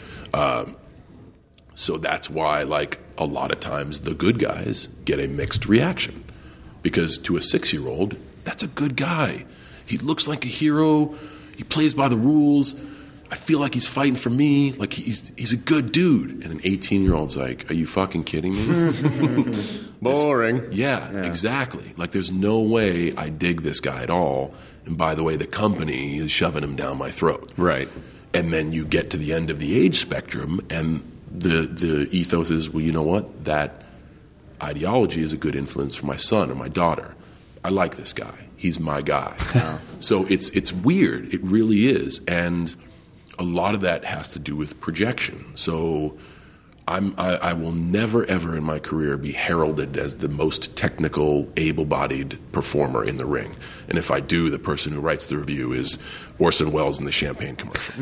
[SPEAKER 8] So that's why, like, a lot of times the good guys get a mixed reaction. Because to a 6-year-old, that's a good guy. He looks like a hero. He plays by the rules. I feel like he's fighting for me. Like, he's a good dude. And an 18-year-old's like, are you fucking kidding me?
[SPEAKER 6] Boring.
[SPEAKER 8] Yeah, exactly. Like, there's no way I dig this guy at all. And by the way, the company is shoving him down my throat.
[SPEAKER 6] Right.
[SPEAKER 8] And then you get to the end of the age spectrum, and the ethos is, well, you know what? That ideology is a good influence for my son or my daughter. I like this guy. He's my guy. So it's weird. It really is. And a lot of that has to do with projection. So I will never, ever in my career be heralded as the most technical, able-bodied performer in the ring. And if I do, the person who writes the review is Orson Welles in the champagne commercial.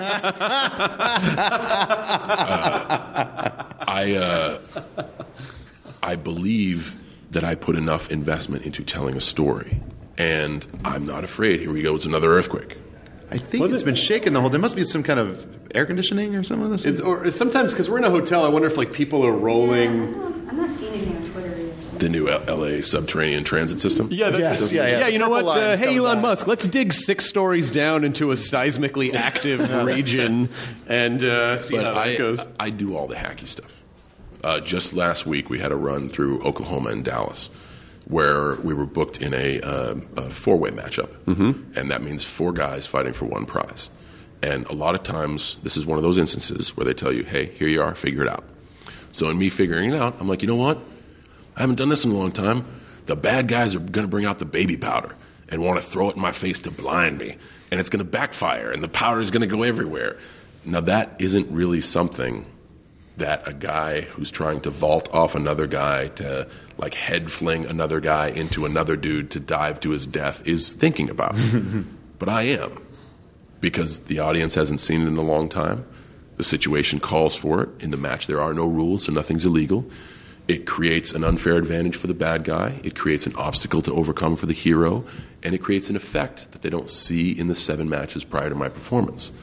[SPEAKER 8] I believe that I put enough investment into telling a story. And I'm not afraid. Here we go. It's another earthquake.
[SPEAKER 9] I think it's been shaking the whole. There must be some kind of air conditioning or something.
[SPEAKER 6] Or sometimes because we're in a hotel, I wonder if like people are rolling.
[SPEAKER 10] I'm not seeing anything on Twitter either.
[SPEAKER 8] The new LA subterranean transit system.
[SPEAKER 6] Yeah, that's
[SPEAKER 9] yeah.
[SPEAKER 6] You know what? Hey, Elon
[SPEAKER 9] by.
[SPEAKER 6] Musk, let's dig 6 stories down into a seismically active region and see how that goes.
[SPEAKER 8] I do all the hacky stuff. Just last week, we had a run through Oklahoma and Dallas, where we were booked in a 4-way matchup, and that means 4 guys fighting for 1 prize. And a lot of times, this is one of those instances where they tell you, hey, here you are, figure it out. So in me figuring it out, I'm like, you know what? I haven't done this in a long time. The bad guys are going to bring out the baby powder and want to throw it in my face to blind me, and it's going to backfire, and the powder is going to go everywhere. Now, that isn't really something that a guy who's trying to vault off another guy to like head fling another guy into another dude to dive to his death is thinking about. But I am, because the audience hasn't seen it in a long time. The situation calls for it. In the match, there are no rules, so nothing's illegal. It creates an unfair advantage for the bad guy. It creates an obstacle to overcome for the hero. And it creates an effect that they don't see in the 7 matches prior to my performance.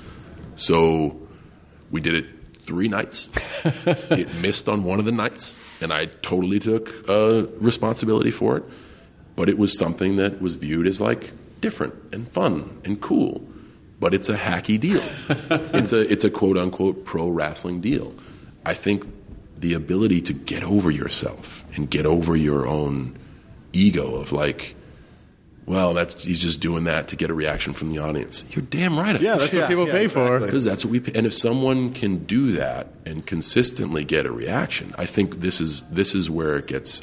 [SPEAKER 8] So we did it 3 nights. It missed on one of the nights, and I totally took responsibility for it. But it was something that was viewed as like different and fun and cool. But it's a hacky deal. It's a quote unquote pro wrestling deal. I think the ability to get over yourself and get over your own ego of like, well, he's just doing that to get a reaction from the audience. You're damn right.
[SPEAKER 6] Yeah, that's what people pay for.
[SPEAKER 8] Because that's what we pay. And if someone can do that and consistently get a reaction, I think this is where it gets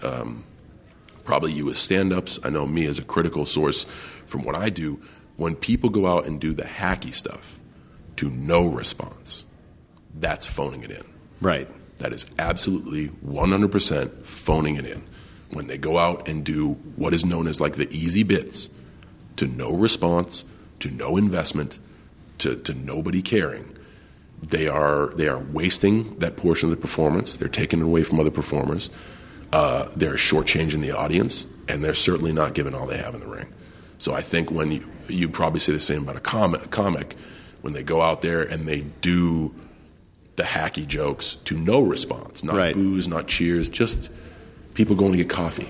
[SPEAKER 8] probably you as stand-ups. I know me as a critical source from what I do. When people go out and do the hacky stuff to no response, that's phoning it in.
[SPEAKER 6] Right.
[SPEAKER 8] That is absolutely 100% phoning it in. When they go out and do what is known as like the easy bits, to no response, to no investment, to nobody caring, they are wasting that portion of the performance. They're taking it away from other performers. They're shortchanging the audience, and they're certainly not giving all they have in the ring. So I think when you probably say the same about a comic, when they go out there and they do the hacky jokes to no response, not boos, not cheers, just people going to get coffee.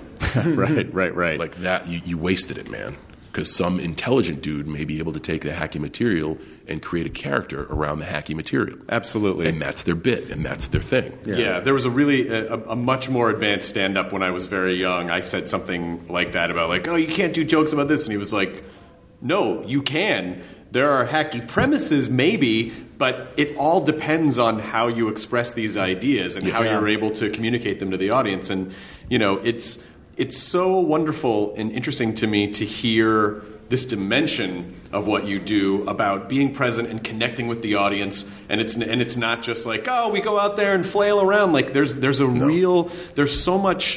[SPEAKER 6] Right.
[SPEAKER 8] Like that, you wasted it, man. Because some intelligent dude may be able to take the hacky material and create a character around the hacky material.
[SPEAKER 6] Absolutely.
[SPEAKER 8] And that's their bit, and that's their thing.
[SPEAKER 6] Yeah, there was a really a much more advanced stand-up when I was very young. I said something like that about like, oh, you can't do jokes about this. And he was like, no, you can. There are hacky premises, maybe, but it all depends on how you express these ideas and how you're able to communicate them to the audience. And, you know, it's so wonderful and interesting to me to hear this dimension of what you do about being present and connecting with the audience. And it's not just like, oh, we go out there and flail around. Like there's so much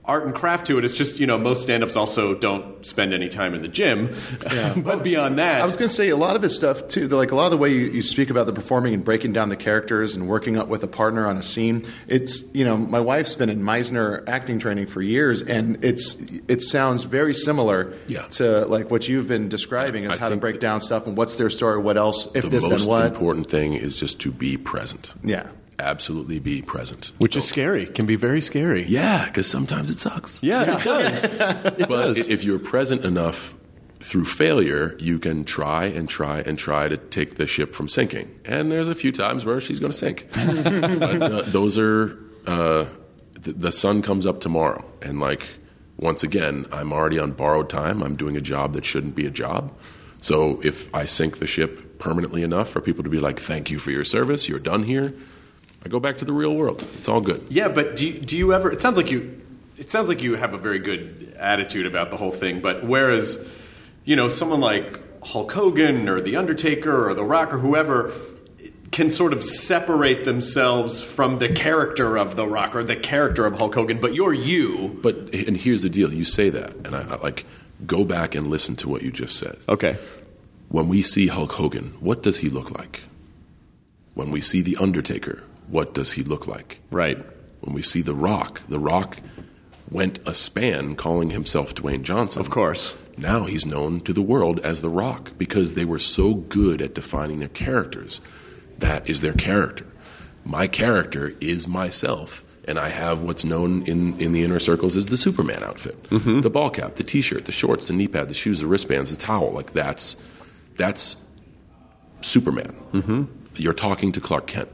[SPEAKER 6] art and craft to it. It's just, most stand-ups also don't spend any time in the gym. Yeah. But beyond that...
[SPEAKER 9] I was going to say, a lot of his stuff, too, like a lot of the way you speak about the performing and breaking down the characters and working up with a partner on a scene, it's, my wife's been in Meisner acting training for years, and it sounds very similar to like what you've been describing as how to break down stuff and what's their story, what else, if this, then what.
[SPEAKER 8] The most important thing is just to be present.
[SPEAKER 9] Yeah.
[SPEAKER 8] Absolutely be present.
[SPEAKER 6] Which is scary. Can be very scary.
[SPEAKER 8] Yeah, because sometimes it sucks.
[SPEAKER 6] Yeah, it does.
[SPEAKER 8] But if you're present enough through failure, you can try and try and try to take the ship from sinking. And there's a few times where she's going to sink. But those are... the sun comes up tomorrow. And once again, I'm already on borrowed time. I'm doing a job that shouldn't be a job. So if I sink the ship permanently enough for people to be like, thank you for your service, you're done here, I go back to the real world. It's all good.
[SPEAKER 6] Yeah, but do you ever? It sounds like you have a very good attitude about the whole thing. But whereas, someone like Hulk Hogan or The Undertaker or The Rock or whoever can sort of separate themselves from the character of The Rock or the character of Hulk Hogan, but you're you.
[SPEAKER 8] And here's the deal: you say that, and I go back and listen to what you just said.
[SPEAKER 6] Okay.
[SPEAKER 8] When we see Hulk Hogan, what does he look like? When we see The Undertaker, what does he look like?
[SPEAKER 6] Right.
[SPEAKER 8] When we see The Rock went a span calling himself Dwayne Johnson.
[SPEAKER 6] Of course.
[SPEAKER 8] Now he's known to the world as The Rock because they were so good at defining their characters. That is their character. My character is myself, and I have what's known in the inner circles as the Superman outfit. Mm-hmm. The ball cap, the T-shirt, the shorts, the knee pad, the shoes, the wristbands, the towel. That's Superman. Mm-hmm. You're talking to Clark Kent.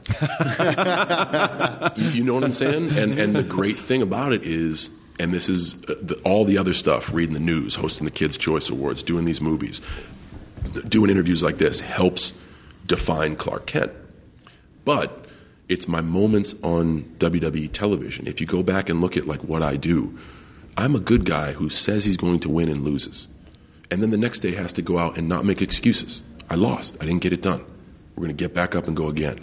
[SPEAKER 8] You know what I'm saying? And the great thing about it is, and this is all the other stuff, reading the news, hosting the Kids' Choice Awards, doing these movies, doing interviews like this, helps define Clark Kent. But it's my moments on WWE television. If you go back and look at what I do, I'm a good guy who says he's going to win and loses. And then the next day has to go out and not make excuses. I lost. I didn't get it done. We're going to get back up and go again.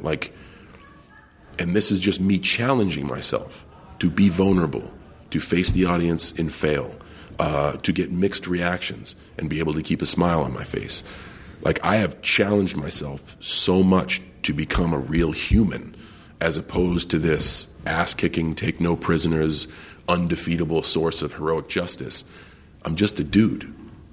[SPEAKER 8] And this is just me challenging myself to be vulnerable, to face the audience and fail, to get mixed reactions and be able to keep a smile on my face. I have challenged myself so much to become a real human as opposed to this ass-kicking, take no prisoners, undefeatable source of heroic justice. I'm just a dude.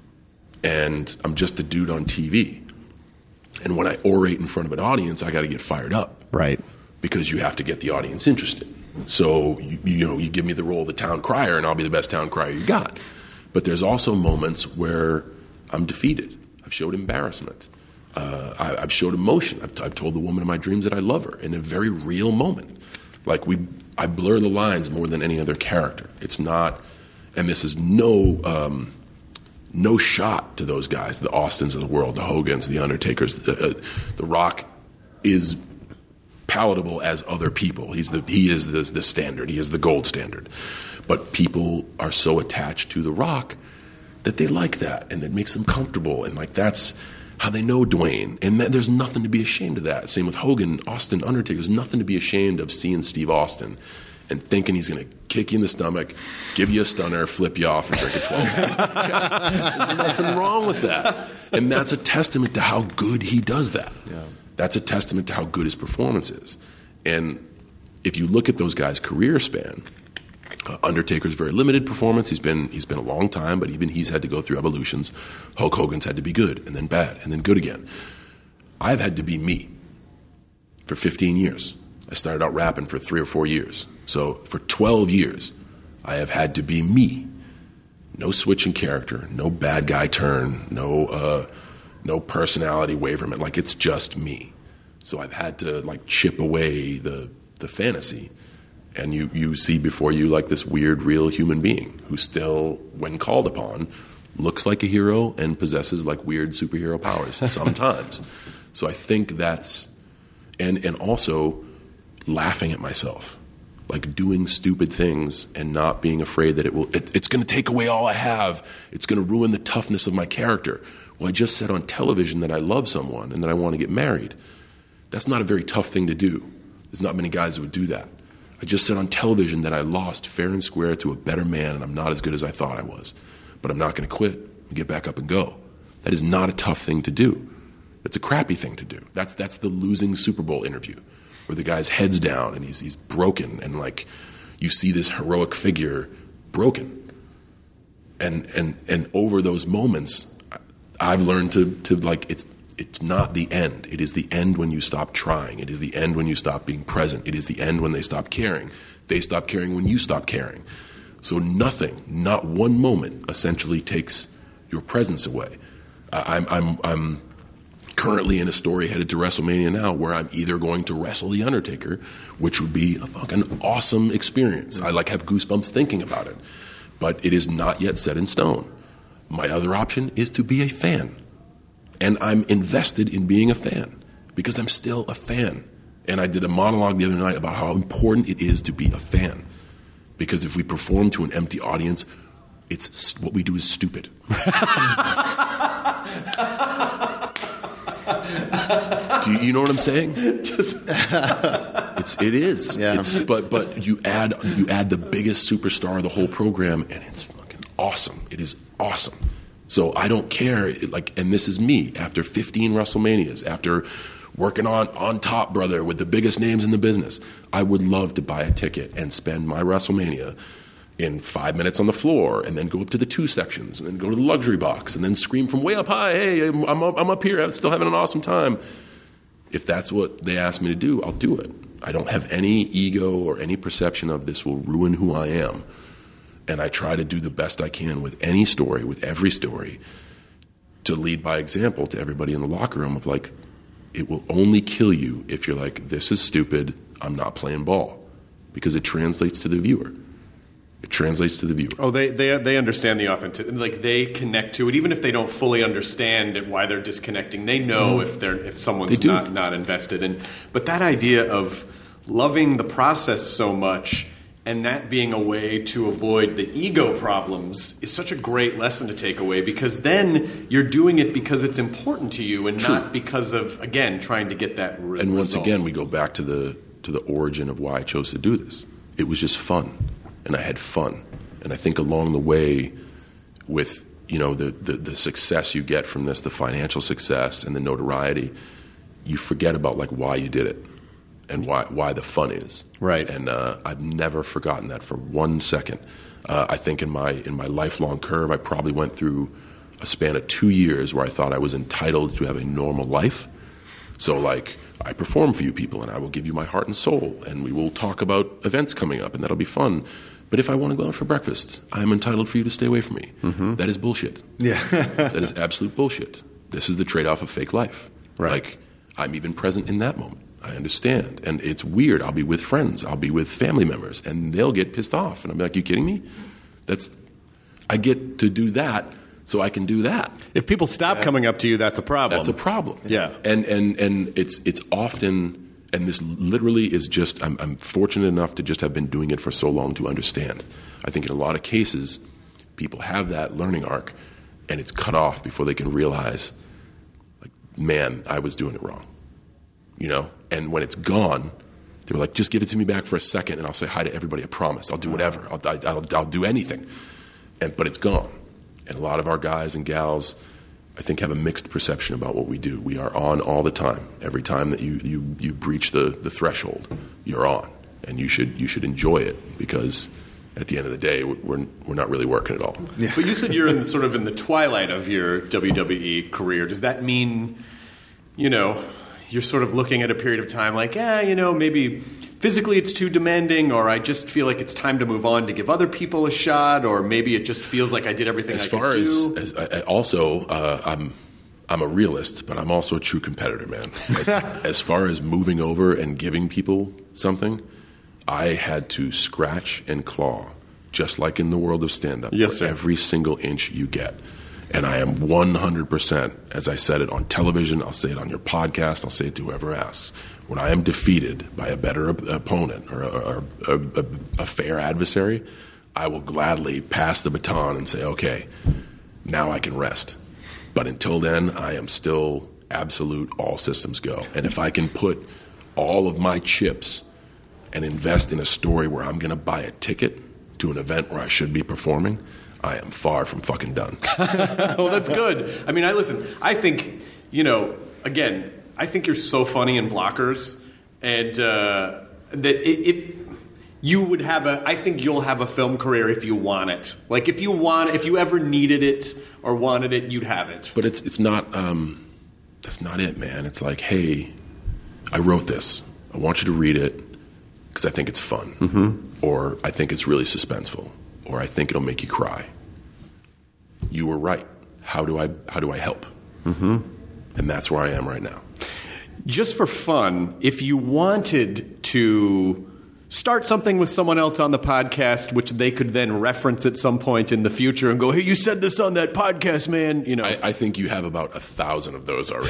[SPEAKER 8] And I'm just a dude on TV. And when I orate in front of an audience, I got to get fired up.
[SPEAKER 6] Right.
[SPEAKER 8] Because you have to get the audience interested. So, you give me the role of the town crier, and I'll be the best town crier you got. But there's also moments where I'm defeated. I've showed embarrassment. I've showed emotion. I've told the woman of my dreams that I love her in a very real moment. I blur the lines more than any other character. It's not, and this is no shot to those guys, the Austins of the world, the Hogans, the Undertakers. The Rock is palatable as other people. He is the standard. He is the gold standard. But people are so attached to The Rock that they like that, and that makes them comfortable, and that's how they know Dwayne. And there's nothing to be ashamed of that. Same with Hogan, Austin, Undertaker. There's nothing to be ashamed of seeing Steve Austin and thinking he's going to kick you in the stomach, give you a stunner, flip you off, and drink a 12-pack. There's nothing wrong with that. And that's a testament to how good he does that. Yeah. That's a testament to how good his performance is. And if you look at those guys' career span, Undertaker's very limited performance. He's been a long time, but even he's had to go through evolutions. Hulk Hogan's had to be good, and then bad, and then good again. I've had to be me for 15 years. I started out rapping for 3 or 4 years. So for 12 years, I have had to be me. No switching character, no bad guy turn, no personality waverment. It's just me. So I've had to chip away the fantasy. And you see before you this weird, real human being who still, when called upon, looks like a hero and possesses weird superhero powers sometimes. So I think that's, and also laughing at myself, doing stupid things and not being afraid that it's going to take away all I have. It's going to ruin the toughness of my character. Well, I just said on television that I love someone and that I want to get married. That's not a very tough thing to do. There's not many guys that would do that. I just said on television that I lost fair and square to a better man and I'm not as good as I thought I was. But I'm not going to quit and get back up and go. That is not a tough thing to do. It's a crappy thing to do. That's the losing Super Bowl interview where the guy's head's down and he's broken and like you see this heroic figure broken. And over those moments, I've learned to like it's not the end. It is the end when you stop trying. It is the end when you stop being present. It is the end when they stop caring. They stop caring when you stop caring. So nothing, not one moment, essentially takes your presence away. I'm currently in a story headed to WrestleMania now where I'm either going to wrestle The Undertaker, which would be a fucking awesome experience. I like have goosebumps thinking about it. But it is not yet set in stone. My other option is to be a fan. And I'm invested in being a fan because I'm still a fan. And I did a monologue the other night about how important it is to be a fan. Because if we perform to an empty audience, it's what we do is stupid. Do you know what I'm saying? It is. Yeah. But you add the biggest superstar of the whole program, and it's fucking awesome. It is awesome. So I don't care. And this is me after 15 WrestleManias, after working on Top Brother with the biggest names in the business. I would love to buy a ticket and spend my WrestleMania in 5 minutes on the floor, and then go up to the 2 sections, and then go to the luxury box, and then scream from way up high, hey, I'm up here, I'm still having an awesome time. If that's what they ask me to do, I'll do it. I don't have any ego or any perception of this will ruin who I am. And I try to do the best I can with any story, with every story, to lead by example to everybody in the locker room of like, it will only kill you if you're like, this is stupid, I'm not playing ball. Because it translates to the viewer. It translates to the viewer.
[SPEAKER 6] Oh, they understand the authenticity. Like they connect to it, even if they don't fully understand why they're disconnecting. They know if someone's not invested in. But that idea of loving the process so much and that being a way to avoid the ego problems is such a great lesson to take away, because then you're doing it because it's important to you and not because of, again, trying to get that result.
[SPEAKER 8] And once again, we go back to the origin of why I chose to do this. It was just fun. And I had fun. And I think along the way with, the success you get from this, the financial success and the notoriety, you forget about like why you did it and why the fun is.
[SPEAKER 6] Right.
[SPEAKER 8] And I've never forgotten that for 1 second. I think in my lifelong curve, I probably went through a span of 2 years where I thought I was entitled to have a normal life. So like, I perform for you people and I will give you my heart and soul and we will talk about events coming up and that'll be fun. But if I want to go out for breakfast, I am entitled for you to stay away from me. Mm-hmm. That is bullshit.
[SPEAKER 9] Yeah.
[SPEAKER 8] That is absolute bullshit. This is the trade-off of fake life.
[SPEAKER 6] Right.
[SPEAKER 8] Like, I'm even present in that moment. I understand. And it's weird. I'll be with friends. I'll be with family members. And they'll get pissed off. And I'll be like, you kidding me? I get to do that so I can do that.
[SPEAKER 6] If people stop coming up to you, that's a problem.
[SPEAKER 8] That's a problem.
[SPEAKER 6] Yeah.
[SPEAKER 8] And it's often... And this literally is just, I'm fortunate enough to just have been doing it for so long to understand. I think in a lot of cases, people have that learning arc, and it's cut off before they can realize, like, man, I was doing it wrong. And when it's gone, they're like, just give it to me back for a second, and I'll say hi to everybody. I promise. I'll do whatever. I'll do anything. But it's gone. And a lot of our guys and gals, I think, have a mixed perception about what we do. We are on all the time. Every time that you breach the threshold, you're on, and you should enjoy it, because at the end of the day, we're not really working at all.
[SPEAKER 6] Yeah. But you said you're in the twilight of your WWE career. Does that mean, you're sort of looking at a period of time like, maybe physically it's too demanding, or I just feel like it's time to move on to give other people a shot, or maybe it just feels like I did everything I could do?
[SPEAKER 8] I'm a realist, but I'm also a true competitor, man. As far as moving over and giving people something, I had to scratch and claw, just like in the world of stand-up, for every single inch you get. And I am 100%, as I said it on television, I'll say it on your podcast, I'll say it to whoever asks. When I am defeated by a better opponent or a fair adversary, I will gladly pass the baton and say, okay, now I can rest. But until then, I am still absolute all systems go. And if I can put all of my chips and invest in a story where I'm going to buy a ticket to an event where I should be performing, I am far from fucking done.
[SPEAKER 6] Well, that's good. I mean, I think, again, I think you're so funny in Blockers, and that you would have I think you'll have a film career if you want it. Like, if you ever needed it or wanted it, you'd have it.
[SPEAKER 8] But it's not, that's not it, man. It's like, hey, I wrote this. I want you to read it because I think it's fun.
[SPEAKER 6] Mm-hmm.
[SPEAKER 8] Or I think it's really suspenseful. Or I think it'll make you cry. You were right. How do I help?
[SPEAKER 6] Mm-hmm.
[SPEAKER 8] And that's where I am right now.
[SPEAKER 6] Just for fun, if you wanted to start something with someone else on the podcast, which they could then reference at some point in the future and go, hey, you said this on that podcast, man.
[SPEAKER 8] I think you have about 1,000 of those already.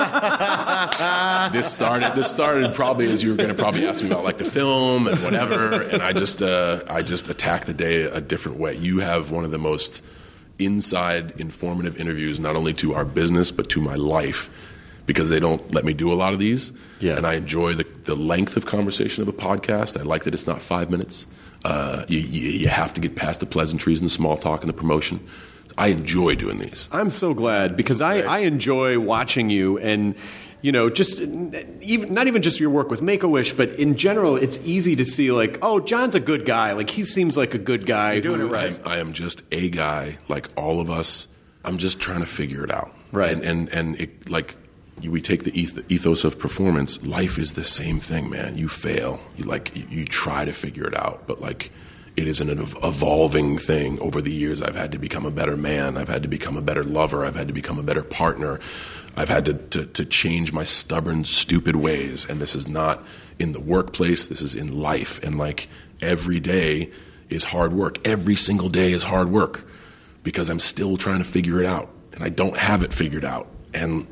[SPEAKER 8] This started probably as you were going to probably ask me about like the film and whatever, and I just attack the day a different way. You have one of the most inside informative interviews, not only to our business but to my life, because they don't let me do a lot of these.
[SPEAKER 6] Yeah.
[SPEAKER 8] And I enjoy the length of conversation of a podcast. I like that it's not 5 minutes. You have to get past the pleasantries and the small talk and the promotion. I enjoy doing these.
[SPEAKER 6] I'm so glad, because I enjoy watching you, and just not even just your work with Make-A-Wish, but in general, it's easy to see like, oh, John's a good guy. Like, he seems like a good guy.
[SPEAKER 9] You're doing it right.
[SPEAKER 8] I am just a guy like all of us. I'm just trying to figure it out.
[SPEAKER 6] Right.
[SPEAKER 8] And it, like, we take the ethos of performance. Life is the same thing, man. You fail. You try to figure it out, but like, it is an evolving thing. Over the years, I've had to become a better man. I've had to become a better lover. I've had to become a better partner. I've had to change my stubborn, stupid ways. And this is not in the workplace. This is in life. And like, every day is hard work. Every single day is hard work, because I'm still trying to figure it out, and I don't have it figured out. And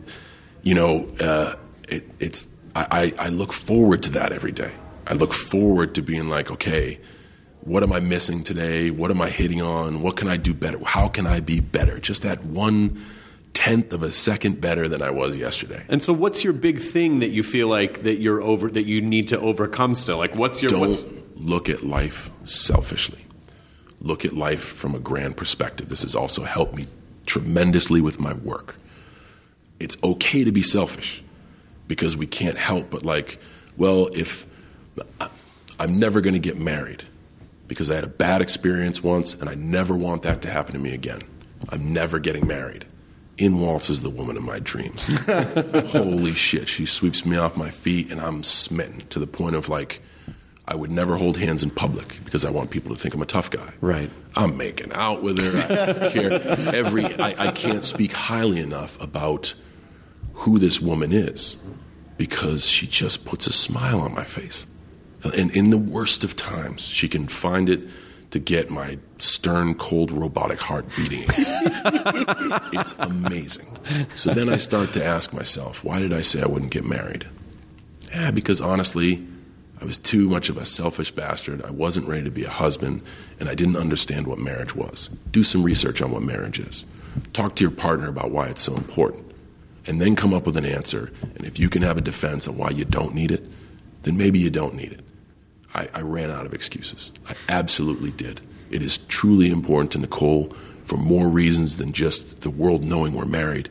[SPEAKER 8] I look forward to that every day. I look forward to being like, okay, what am I missing today? What am I hitting on? What can I do better? How can I be better? Just that 1/10 of a second better than I was yesterday.
[SPEAKER 6] And so, what's your big thing that you feel like that you need to overcome still? Like,
[SPEAKER 8] Don't look at life selfishly. Look at life from a grand perspective. This has also helped me tremendously with my work. It's okay to be selfish, because we can't help but like, well, if I'm never going to get married because I had a bad experience once and I never want that to happen to me again. I'm never getting married. In waltzes the woman of my dreams. Holy shit, she sweeps me off my feet and I'm smitten to the point of like, I would never hold hands in public because I want people to think I'm a tough guy.
[SPEAKER 6] Right.
[SPEAKER 8] I'm making out with her. I don't care. I can't speak highly enough about who this woman is, because she just puts a smile on my face. And in the worst of times, she can find it to get my stern, cold, robotic heart beating. It's amazing. So then I start to ask myself, why did I say I wouldn't get married? Yeah, because honestly, I was too much of a selfish bastard. I wasn't ready to be a husband, and I didn't understand what marriage was. Do some research on what marriage is. Talk to your partner about why it's so important, and then come up with an answer. And if you can have a defense on why you don't need it, then maybe you don't need it. I ran out of excuses. I absolutely did. It is truly important to Nicole for more reasons than just the world knowing we're married.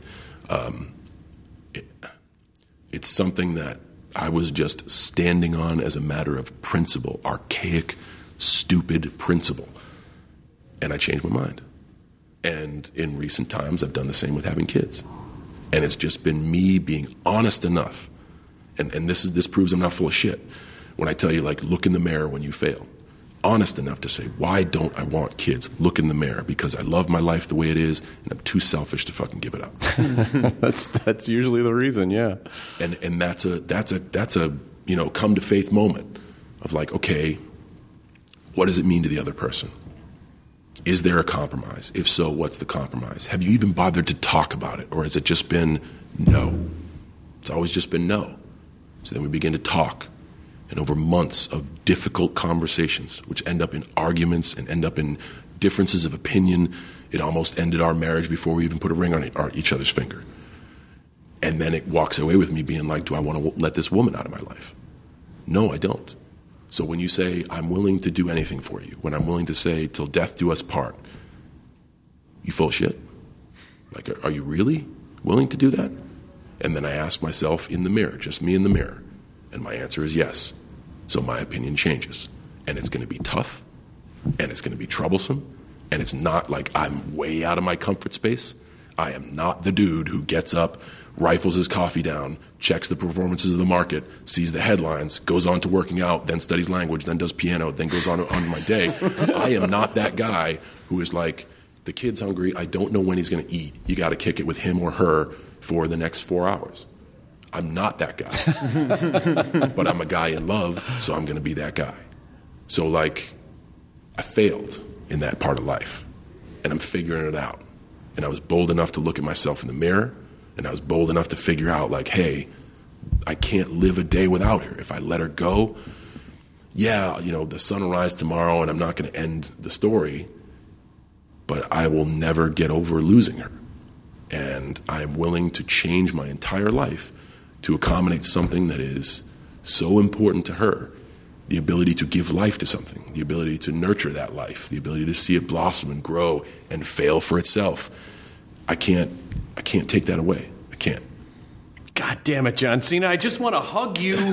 [SPEAKER 8] It's something that I was just standing on as a matter of principle, archaic, stupid principle. And I changed my mind. And in recent times, I've done the same with having kids. And it's just been me being honest enough. And this proves I'm not full of shit. When I tell you, like, look in the mirror when you fail. Honest enough to say, why don't I want kids? Look in the mirror, because I love my life the way it is, and I'm too selfish to fucking give it up.
[SPEAKER 6] That's usually the reason, yeah.
[SPEAKER 8] And that's a come to faith moment of like, okay, what does it mean to the other person? Is there a compromise? If so, what's the compromise? Have you even bothered to talk about it, or has it just been no? It's always just been no. So then we begin to talk. And over months of difficult conversations, which end up in arguments and end up in differences of opinion, it almost ended our marriage before we even put a ring on each other's finger. And then it walks away with me being like, do I want to let this woman out of my life? No, I don't. So when you say, I'm willing to do anything for you, when I'm willing to say, till death do us part, you full of shit? Like, are you really willing to do that? And then I ask myself in the mirror, just me in the mirror, and my answer is yes. So my opinion changes. And it's going to be tough, and it's going to be troublesome, and it's not like I'm way out of my comfort space. I am not the dude who gets up, rifles his coffee down, checks the performances of the market, sees the headlines, goes on to working out, then studies language, then does piano, then goes on my day. I am not that guy who is like, the kid's hungry, I don't know when he's going to eat. You got to kick it with him or her for the next 4 hours. I'm not that guy. But I'm a guy in love, so I'm going to be that guy. So, like, I failed in that part of life, and I'm figuring it out. And I was bold enough to look at myself in the mirror, and I was bold enough to figure out, like, hey, I can't live a day without her. If I let her go, yeah, you know, the sun will rise tomorrow, and I'm not going to end the story, but I will never get over losing her. And I am willing to change my entire life to accommodate something that is so important to her. The ability to give life to something, the ability to nurture that life, the ability to see it blossom and grow and fail for itself. I can't take that away. I can't.
[SPEAKER 6] God damn it, John Cena. I just want to hug you.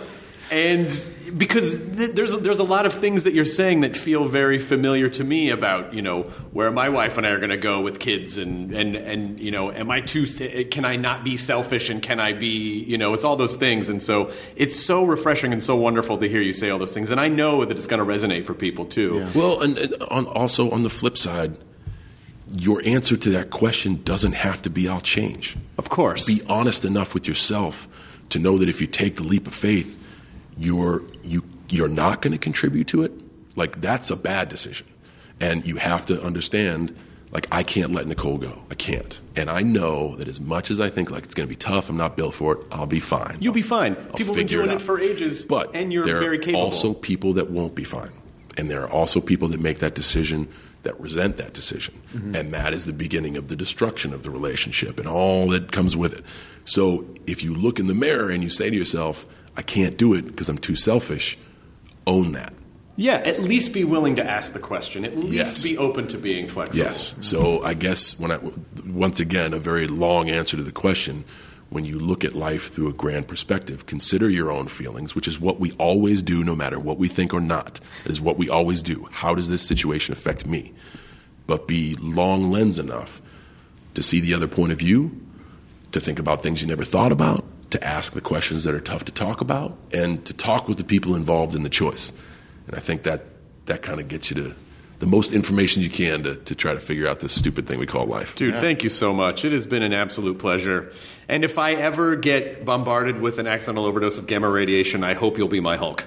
[SPEAKER 6] And because there's a lot of things that you're saying that feel very familiar to me about, you know, where my wife and I are going to go with kids and you know, can I not be selfish and can I be, you know, it's all those things. And so it's so refreshing and so wonderful to hear you say all those things. And I know that it's going to resonate for people too.
[SPEAKER 8] Yeah. Well, and also on the flip side, your answer to that question doesn't have to be I'll change.
[SPEAKER 6] Of course.
[SPEAKER 8] Be honest enough with yourself to know that if you take the leap of faith, you're not going to contribute to it. Like, that's a bad decision. And you have to understand, like, I can't let Nicole go. I can't. And I know that as much as I think, like, it's going to be tough, I'm not built for it, I'll be fine.
[SPEAKER 6] You'll be fine. People have been doing it for ages,
[SPEAKER 8] but
[SPEAKER 6] and you're very capable.
[SPEAKER 8] There are also people that won't be fine. And there are also people that make that decision that resent that decision. Mm-hmm. And that is the beginning of the destruction of the relationship and all that comes with it. So if you look in the mirror and you say to yourself, I can't do it because I'm too selfish, own that.
[SPEAKER 6] Yeah, at least be willing to ask the question. At least be open to being flexible.
[SPEAKER 8] Yes. So I guess once again, a very long answer to the question, when you look at life through a grand perspective, consider your own feelings, which is what we always do no matter what we think or not. It is what we always do. How does this situation affect me? But be long lens enough to see the other point of view, to think about things you never thought about, to ask the questions that are tough to talk about, and to talk with the people involved in the choice. And I think that kind of gets you to the most information you can to try to figure out this stupid thing we call life.
[SPEAKER 6] Dude, thank you so much. It has been an absolute pleasure. And if I ever get bombarded with an accidental overdose of gamma radiation, I hope you'll be my Hulk.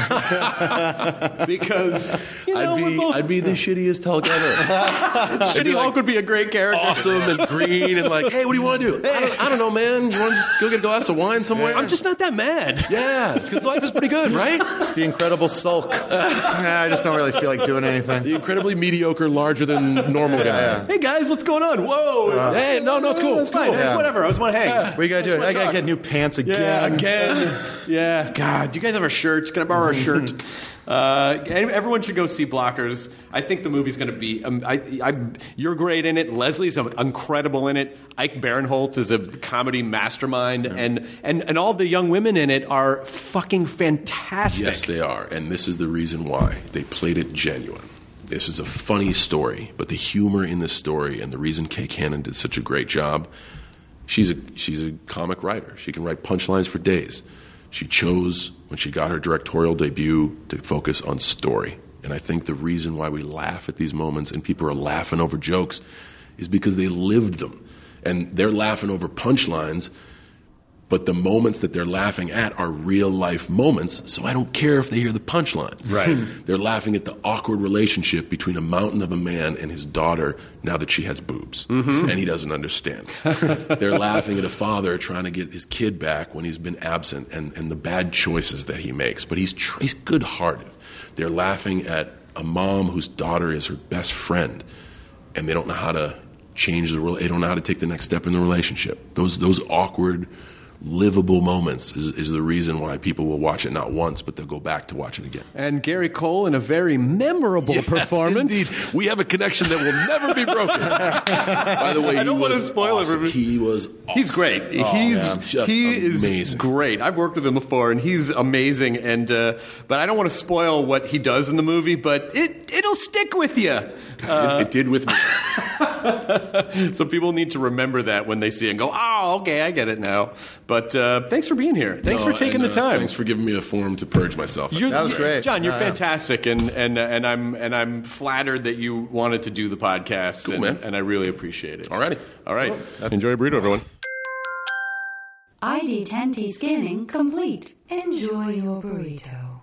[SPEAKER 6] Because, you know,
[SPEAKER 8] I'd be the shittiest Hulk ever.
[SPEAKER 6] Shitty Hulk would be a great character.
[SPEAKER 8] Awesome and green and like, hey, what do you want to do? Hey. I don't know, man. You want to just go get a glass of wine somewhere?
[SPEAKER 6] I'm just not that mad.
[SPEAKER 8] Yeah, it's because life is pretty good, right?
[SPEAKER 9] It's the Incredible Sulk. I just don't really feel like doing anything.
[SPEAKER 8] The incredibly mediocre, larger than normal guy.
[SPEAKER 9] Yeah.
[SPEAKER 6] Hey, guys, what's going on? Whoa.
[SPEAKER 8] Hey, no, it's cool.
[SPEAKER 6] It's fine.
[SPEAKER 9] Yeah.
[SPEAKER 6] Whatever. I just want to hang.
[SPEAKER 9] What you got to do? I got to get new pants again.
[SPEAKER 6] Yeah, again. Yeah. God, do you guys have a shirt? Can I borrow a shirt? Everyone should go see Blockers. I think the movie's going to be. You're great in it. Leslie's incredible in it. Ike Barinholtz is a comedy mastermind, and all the young women in it are fucking fantastic.
[SPEAKER 8] Yes, they are, and this is the reason why they played it genuine. This is a funny story, but the humor in this story and the reason Kay Cannon did such a great job. She's a comic writer. She can write punchlines for days. She chose, when she got her directorial debut, to focus on story. And I think the reason why we laugh at these moments and people are laughing over jokes is because they lived them. And they're laughing over punchlines, but the moments that they're laughing at are real-life moments, so I don't care if they hear the punchlines.
[SPEAKER 6] Right.
[SPEAKER 8] They're laughing at the awkward relationship between a mountain of a man and his daughter now that she has boobs, and he doesn't understand. They're laughing at a father trying to get his kid back when he's been absent and the bad choices that he makes, but he's good-hearted. They're laughing at a mom whose daughter is her best friend, and they don't know how to change they don't know how to take the next step in the relationship. Those awkward livable moments is the reason why people will watch it not once, but they'll go back to watch it again.
[SPEAKER 6] And Gary Cole in a very memorable performance.
[SPEAKER 8] Indeed. We have a connection that will never be broken. By the way,
[SPEAKER 6] I don't want to spoil
[SPEAKER 8] awesome. He was awesome.
[SPEAKER 6] He's great. He is great. I've worked with him before, and he's amazing. And but I don't want to spoil what he does in the movie, but it'll stick with you.
[SPEAKER 8] It did with me.
[SPEAKER 6] So people need to remember that when they see it and go, oh, okay, I get it now. But thanks for being here. Thanks for taking the time.
[SPEAKER 8] Thanks for giving me a forum to purge myself.
[SPEAKER 9] That was great.
[SPEAKER 6] John, you're fantastic, and I'm flattered that you wanted to do the podcast,
[SPEAKER 8] Cool, man.
[SPEAKER 6] and I really appreciate it.
[SPEAKER 8] Alrighty.
[SPEAKER 6] All right.
[SPEAKER 9] Cool.
[SPEAKER 6] Enjoy a burrito, everyone.
[SPEAKER 7] ID10T scanning complete. Enjoy your burrito.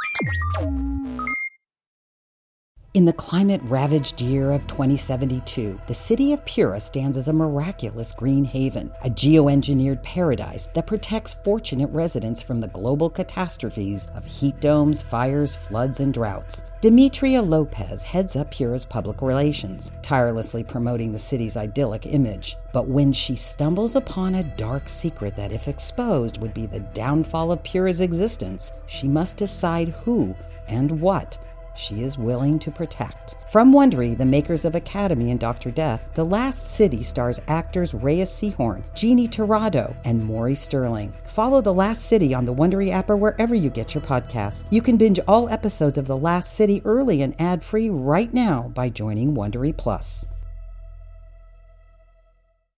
[SPEAKER 11] In the climate-ravaged year of 2072, the city of Pura stands as a miraculous green haven, a geoengineered paradise that protects fortunate residents from the global catastrophes of heat domes, fires, floods, and droughts. Demetria Lopez heads up Pura's public relations, tirelessly promoting the city's idyllic image. But when she stumbles upon a dark secret that, if exposed, would be the downfall of Pura's existence, she must decide who and what she is willing to protect. From Wondery, the makers of Academy and Dr. Death, The Last City stars actors Reyes Sehorn, Jeannie Torrado, and Maury Sterling. Follow The Last City on the Wondery app or wherever you get your podcasts. You can binge all episodes of The Last City early and ad-free right now by joining Wondery Plus.